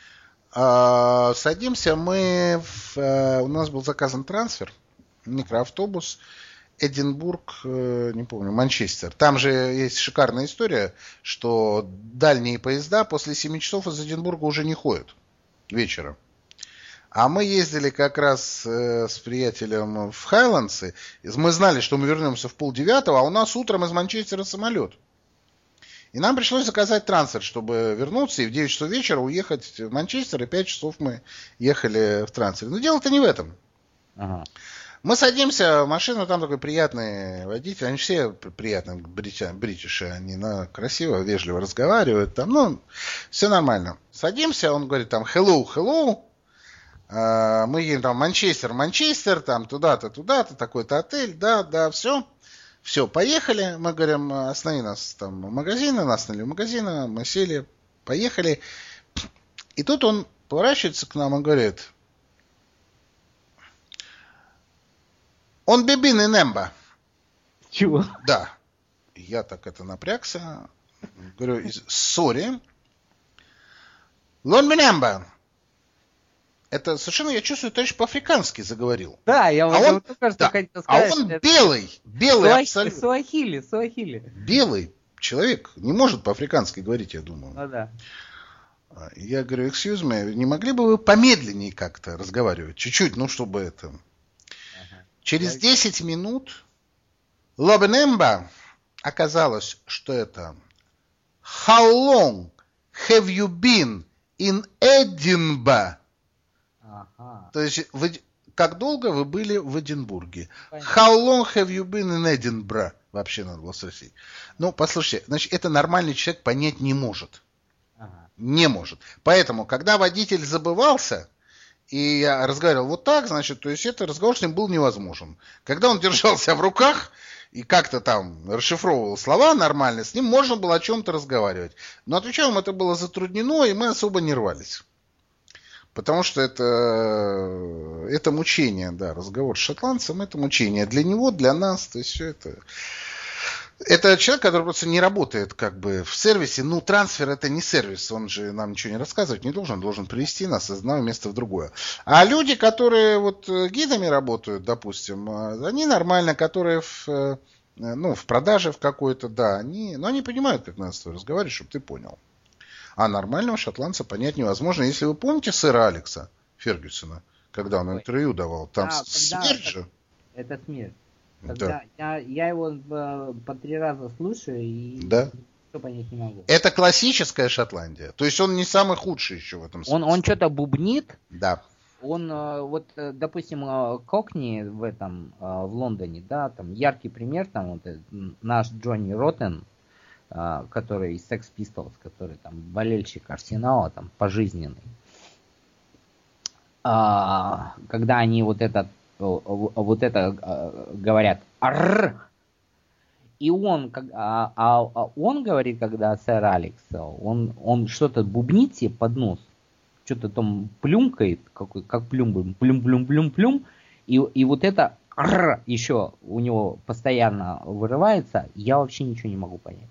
садимся мы, у нас был заказан трансфер, микроавтобус, Эдинбург, не помню, Манчестер. Там же есть шикарная история, что дальние поезда после 7 часов из Эдинбурга уже не ходят вечером. А мы ездили как раз с приятелем в Хайлендсы. Мы знали, что мы вернемся в 8:30, а у нас утром из Манчестера самолет. И нам пришлось заказать трансфер, чтобы вернуться и в 9 часов вечера уехать в Манчестер, и 5 часов мы ехали в трансфере. Но дело-то не в этом. Мы садимся в машину, там такой приятный водитель, они все приятные, бритиши, они красиво, вежливо разговаривают, там, все нормально. Садимся, он говорит там hello, мы едем там Манчестер, там туда-то, такой-то отель, да, все, поехали, мы говорим, останови нас там в магазине, нас остановили в магазине, мы сели, поехали, и тут он поворачивается к нам и говорит, Он бибин и немба. Чего? Да. Я так это напрягся. Говорю, сори. Лон Минемба. Это совершенно, я чувствую, товарищ по-африкански заговорил. Да, я он, только что да, хотел сказать. он белый абсолютно. Суахили. Белый человек не может по-африкански говорить, я думаю. Ну да. Я говорю, excuse me, не могли бы вы помедленнее как-то разговаривать? Чуть-чуть, ну, чтобы это... Через 10 минут Лобенемба оказалось, что это How long have you been in Edinburgh? Ага. То есть, как долго вы были в Эдинбурге? Понятно. How long have you been in Edinburgh? Вообще надо было спросить. Ну, послушайте, значит, это нормальный человек понять не может. Ага. Не может. Поэтому, когда водитель забывался, и я разговаривал вот так, значит, то есть это разговор с ним был невозможен. Когда он держал себя в руках и как-то там расшифровывал слова нормально, с ним можно было о чем-то разговаривать. Но отвечал ему это было затруднено, и мы особо не рвались. Потому что это мучение, да, разговор с шотландцем, это мучение. Для него, для нас, то есть все это... Это человек, который просто не работает как бы в сервисе. Ну, трансфер это не сервис, он же нам ничего не рассказывать не должен, должен привести нас из одного места в другое. А люди, которые вот гидами работают, допустим, они нормально, которые в продаже в какой-то, да, они понимают, как надо с тобой разговаривать, чтобы ты понял. А нормального шотландца понять невозможно. Если вы помните сэра Алекса Фергюсона, когда он интервью давал, там смерть же. Это смерть. Да. Я его по 3 раза слушаю и да. ничего понять не могу. Это классическая Шотландия. То есть он не самый худший еще в этом смысле. Он что-то бубнит. Да. Он, вот, допустим, Кокни в Лондоне, да, там яркий пример, там вот наш Джонни Роттен, который из Sex Pistols, который там болельщик Арсенала, там пожизненный. Когда они вот это говорят «Арррр!», и он говорит, когда сэр Алекс, он что-то бубнит себе под нос, что-то там плюмкает, как плюм, и вот это «Арррр!» еще у него постоянно вырывается, я вообще ничего не могу понять.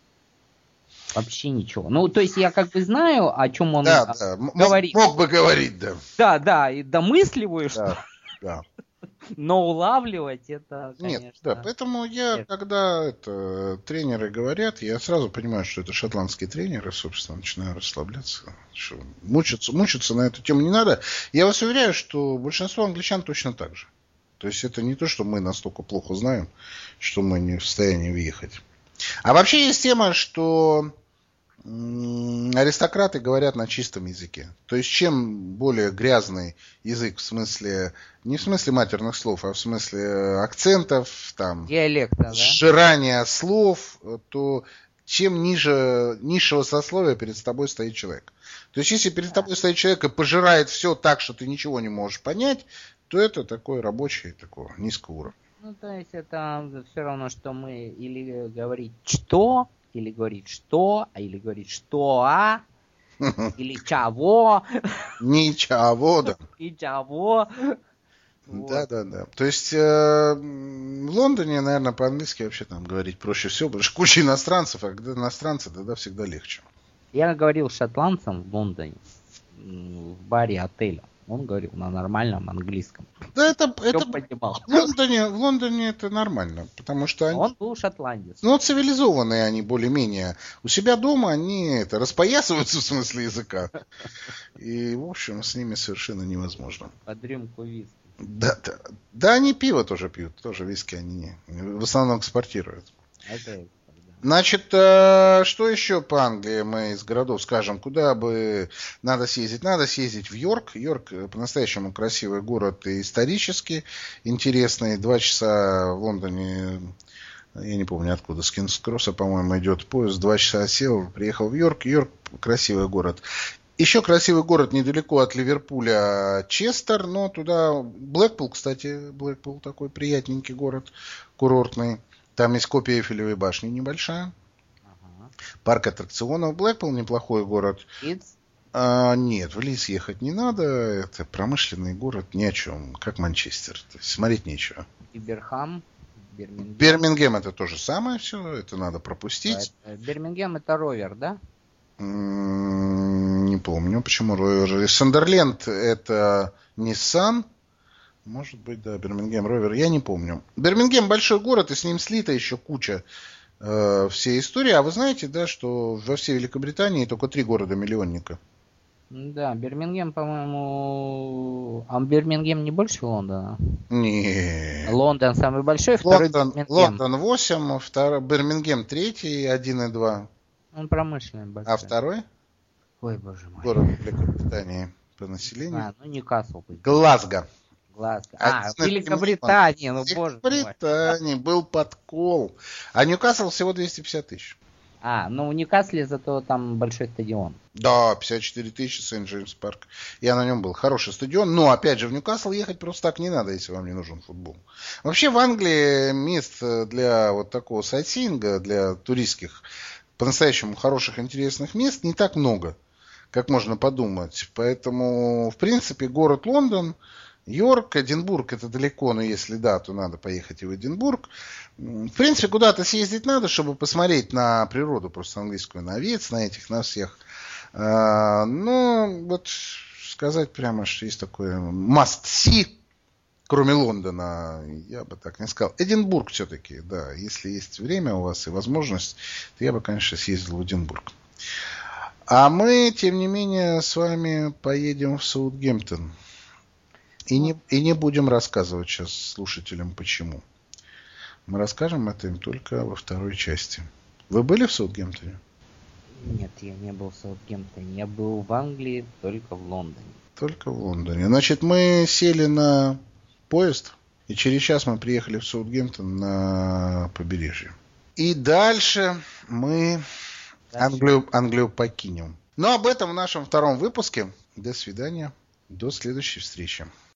Вообще ничего. Ну, то есть я как бы знаю, о чем он говорит. Мог бы говорить, да. Да, и домысливаю, что... Да. Но улавливать это, конечно... Нет, да, поэтому когда тренеры говорят, я сразу понимаю, что это шотландские тренеры, собственно, начинаю расслабляться. Что мучиться на эту тему не надо. Я вас уверяю, что большинство англичан точно так же. То есть это не то, что мы настолько плохо знаем, что мы не в состоянии въехать. А вообще есть тема, что аристократы говорят на чистом языке. То есть чем более грязный язык, в смысле, не в смысле матерных слов, а в смысле акцентов, там, диалекта, сжирания слов, то чем ниже низшего сословия перед тобой стоит человек. То есть если перед тобой стоит человек и пожирает все так, что ты ничего не можешь понять, то это такой рабочий, такого низкого уровня. Ну, то есть это все равно, что мы или говорить «что», или говорить «что», или говорить «что», или «чего». Ничего, да. Ничего. Да. То есть в Лондоне, наверное, по-английски вообще там говорить проще всего, потому что куча иностранцев, а когда иностранцы, тогда всегда легче. Я говорил с шотландцем в Лондоне, в баре отеля. Он говорил на нормальном английском. Да, это в Лондоне это нормально, потому что он был шотландец. Ну, цивилизованные они более-менее. У себя дома они распоясываются в смысле языка. И, в общем, с ними совершенно невозможно. Под рюмку виски. Да, они пиво тоже пьют, тоже виски они в основном экспортируют. Okay. Значит, что еще по Англии мы из городов скажем, куда бы надо съездить? Надо съездить в Йорк. Йорк по-настоящему красивый город и исторически интересный. 2 часа в Лондоне, я не помню откуда, с Кингс-Кросса, по-моему, идет поезд. 2 часа сел, приехал в Йорк. Йорк красивый город. Еще красивый город недалеко от Ливерпуля, Честер, но туда Блэкпул, кстати, Блэкпул такой приятненький город, курортный. Там есть копия Эйфелевой башни небольшая. Парк аттракционов. Блэкпул неплохой город. Нет, в Лидс ехать не надо. Это промышленный город, ни о чем, как Манчестер. То есть смотреть нечего. Бирмингем. Бирмингем это то же самое все, это надо пропустить. Бирмингем это Ровер, да? Не помню, почему Ровер. Сандерленд это Ниссан. Может быть, да, Бирмингем, Ровер, я не помню. Бирмингем большой город, и с ним слита еще куча всей истории. А вы знаете, да, что во всей Великобритании только 3 города-миллионника? Да, Бирмингем, по-моему... А Бирмингем не больше Лондона? Не. Лондон самый большой, второй Бирмингем. Лондон 8, Бирмингем 3, 1,2. Он промышленный большой. А второй? Ой, боже мой. Город Великобритании по населению. Ньюкасл. Глазго. Великобритания, боже мой. Великобритании был подкол. А Ньюкасл всего 250 тысяч. В Ньюкасле зато там большой стадион. Да, 54 тысячи, Сент-Джеймс парк. Я на нем был. Хороший стадион. Но, опять же, в Ньюкасл ехать просто так не надо, если вам не нужен футбол. Вообще, в Англии мест для вот такого сайтсиинга, для туристских, по-настоящему хороших, интересных мест не так много, как можно подумать. Поэтому, в принципе, город Лондон, Йорк, Эдинбург это далеко, но если да, то надо поехать и в Эдинбург. В принципе, куда-то съездить надо, чтобы посмотреть на природу, просто английскую, на овец, на этих, на всех. Но вот сказать прямо, что есть такое must see, кроме Лондона, я бы так не сказал. Эдинбург все-таки, да, если есть время у вас и возможность, то я бы, конечно, съездил в Эдинбург. А мы, тем не менее, с вами поедем в Саутгемптон. И не будем рассказывать сейчас слушателям, почему. Мы расскажем это им только во второй части. Вы были в Саутгемптоне? Нет, я не был в Саутгемптоне. Я был в Англии, только в Лондоне. Только в Лондоне. Значит, мы сели на поезд, и через час мы приехали в Саутгемптон на побережье. И дальше мы Англию покинем. Но об этом в нашем втором выпуске. До свидания. До следующей встречи.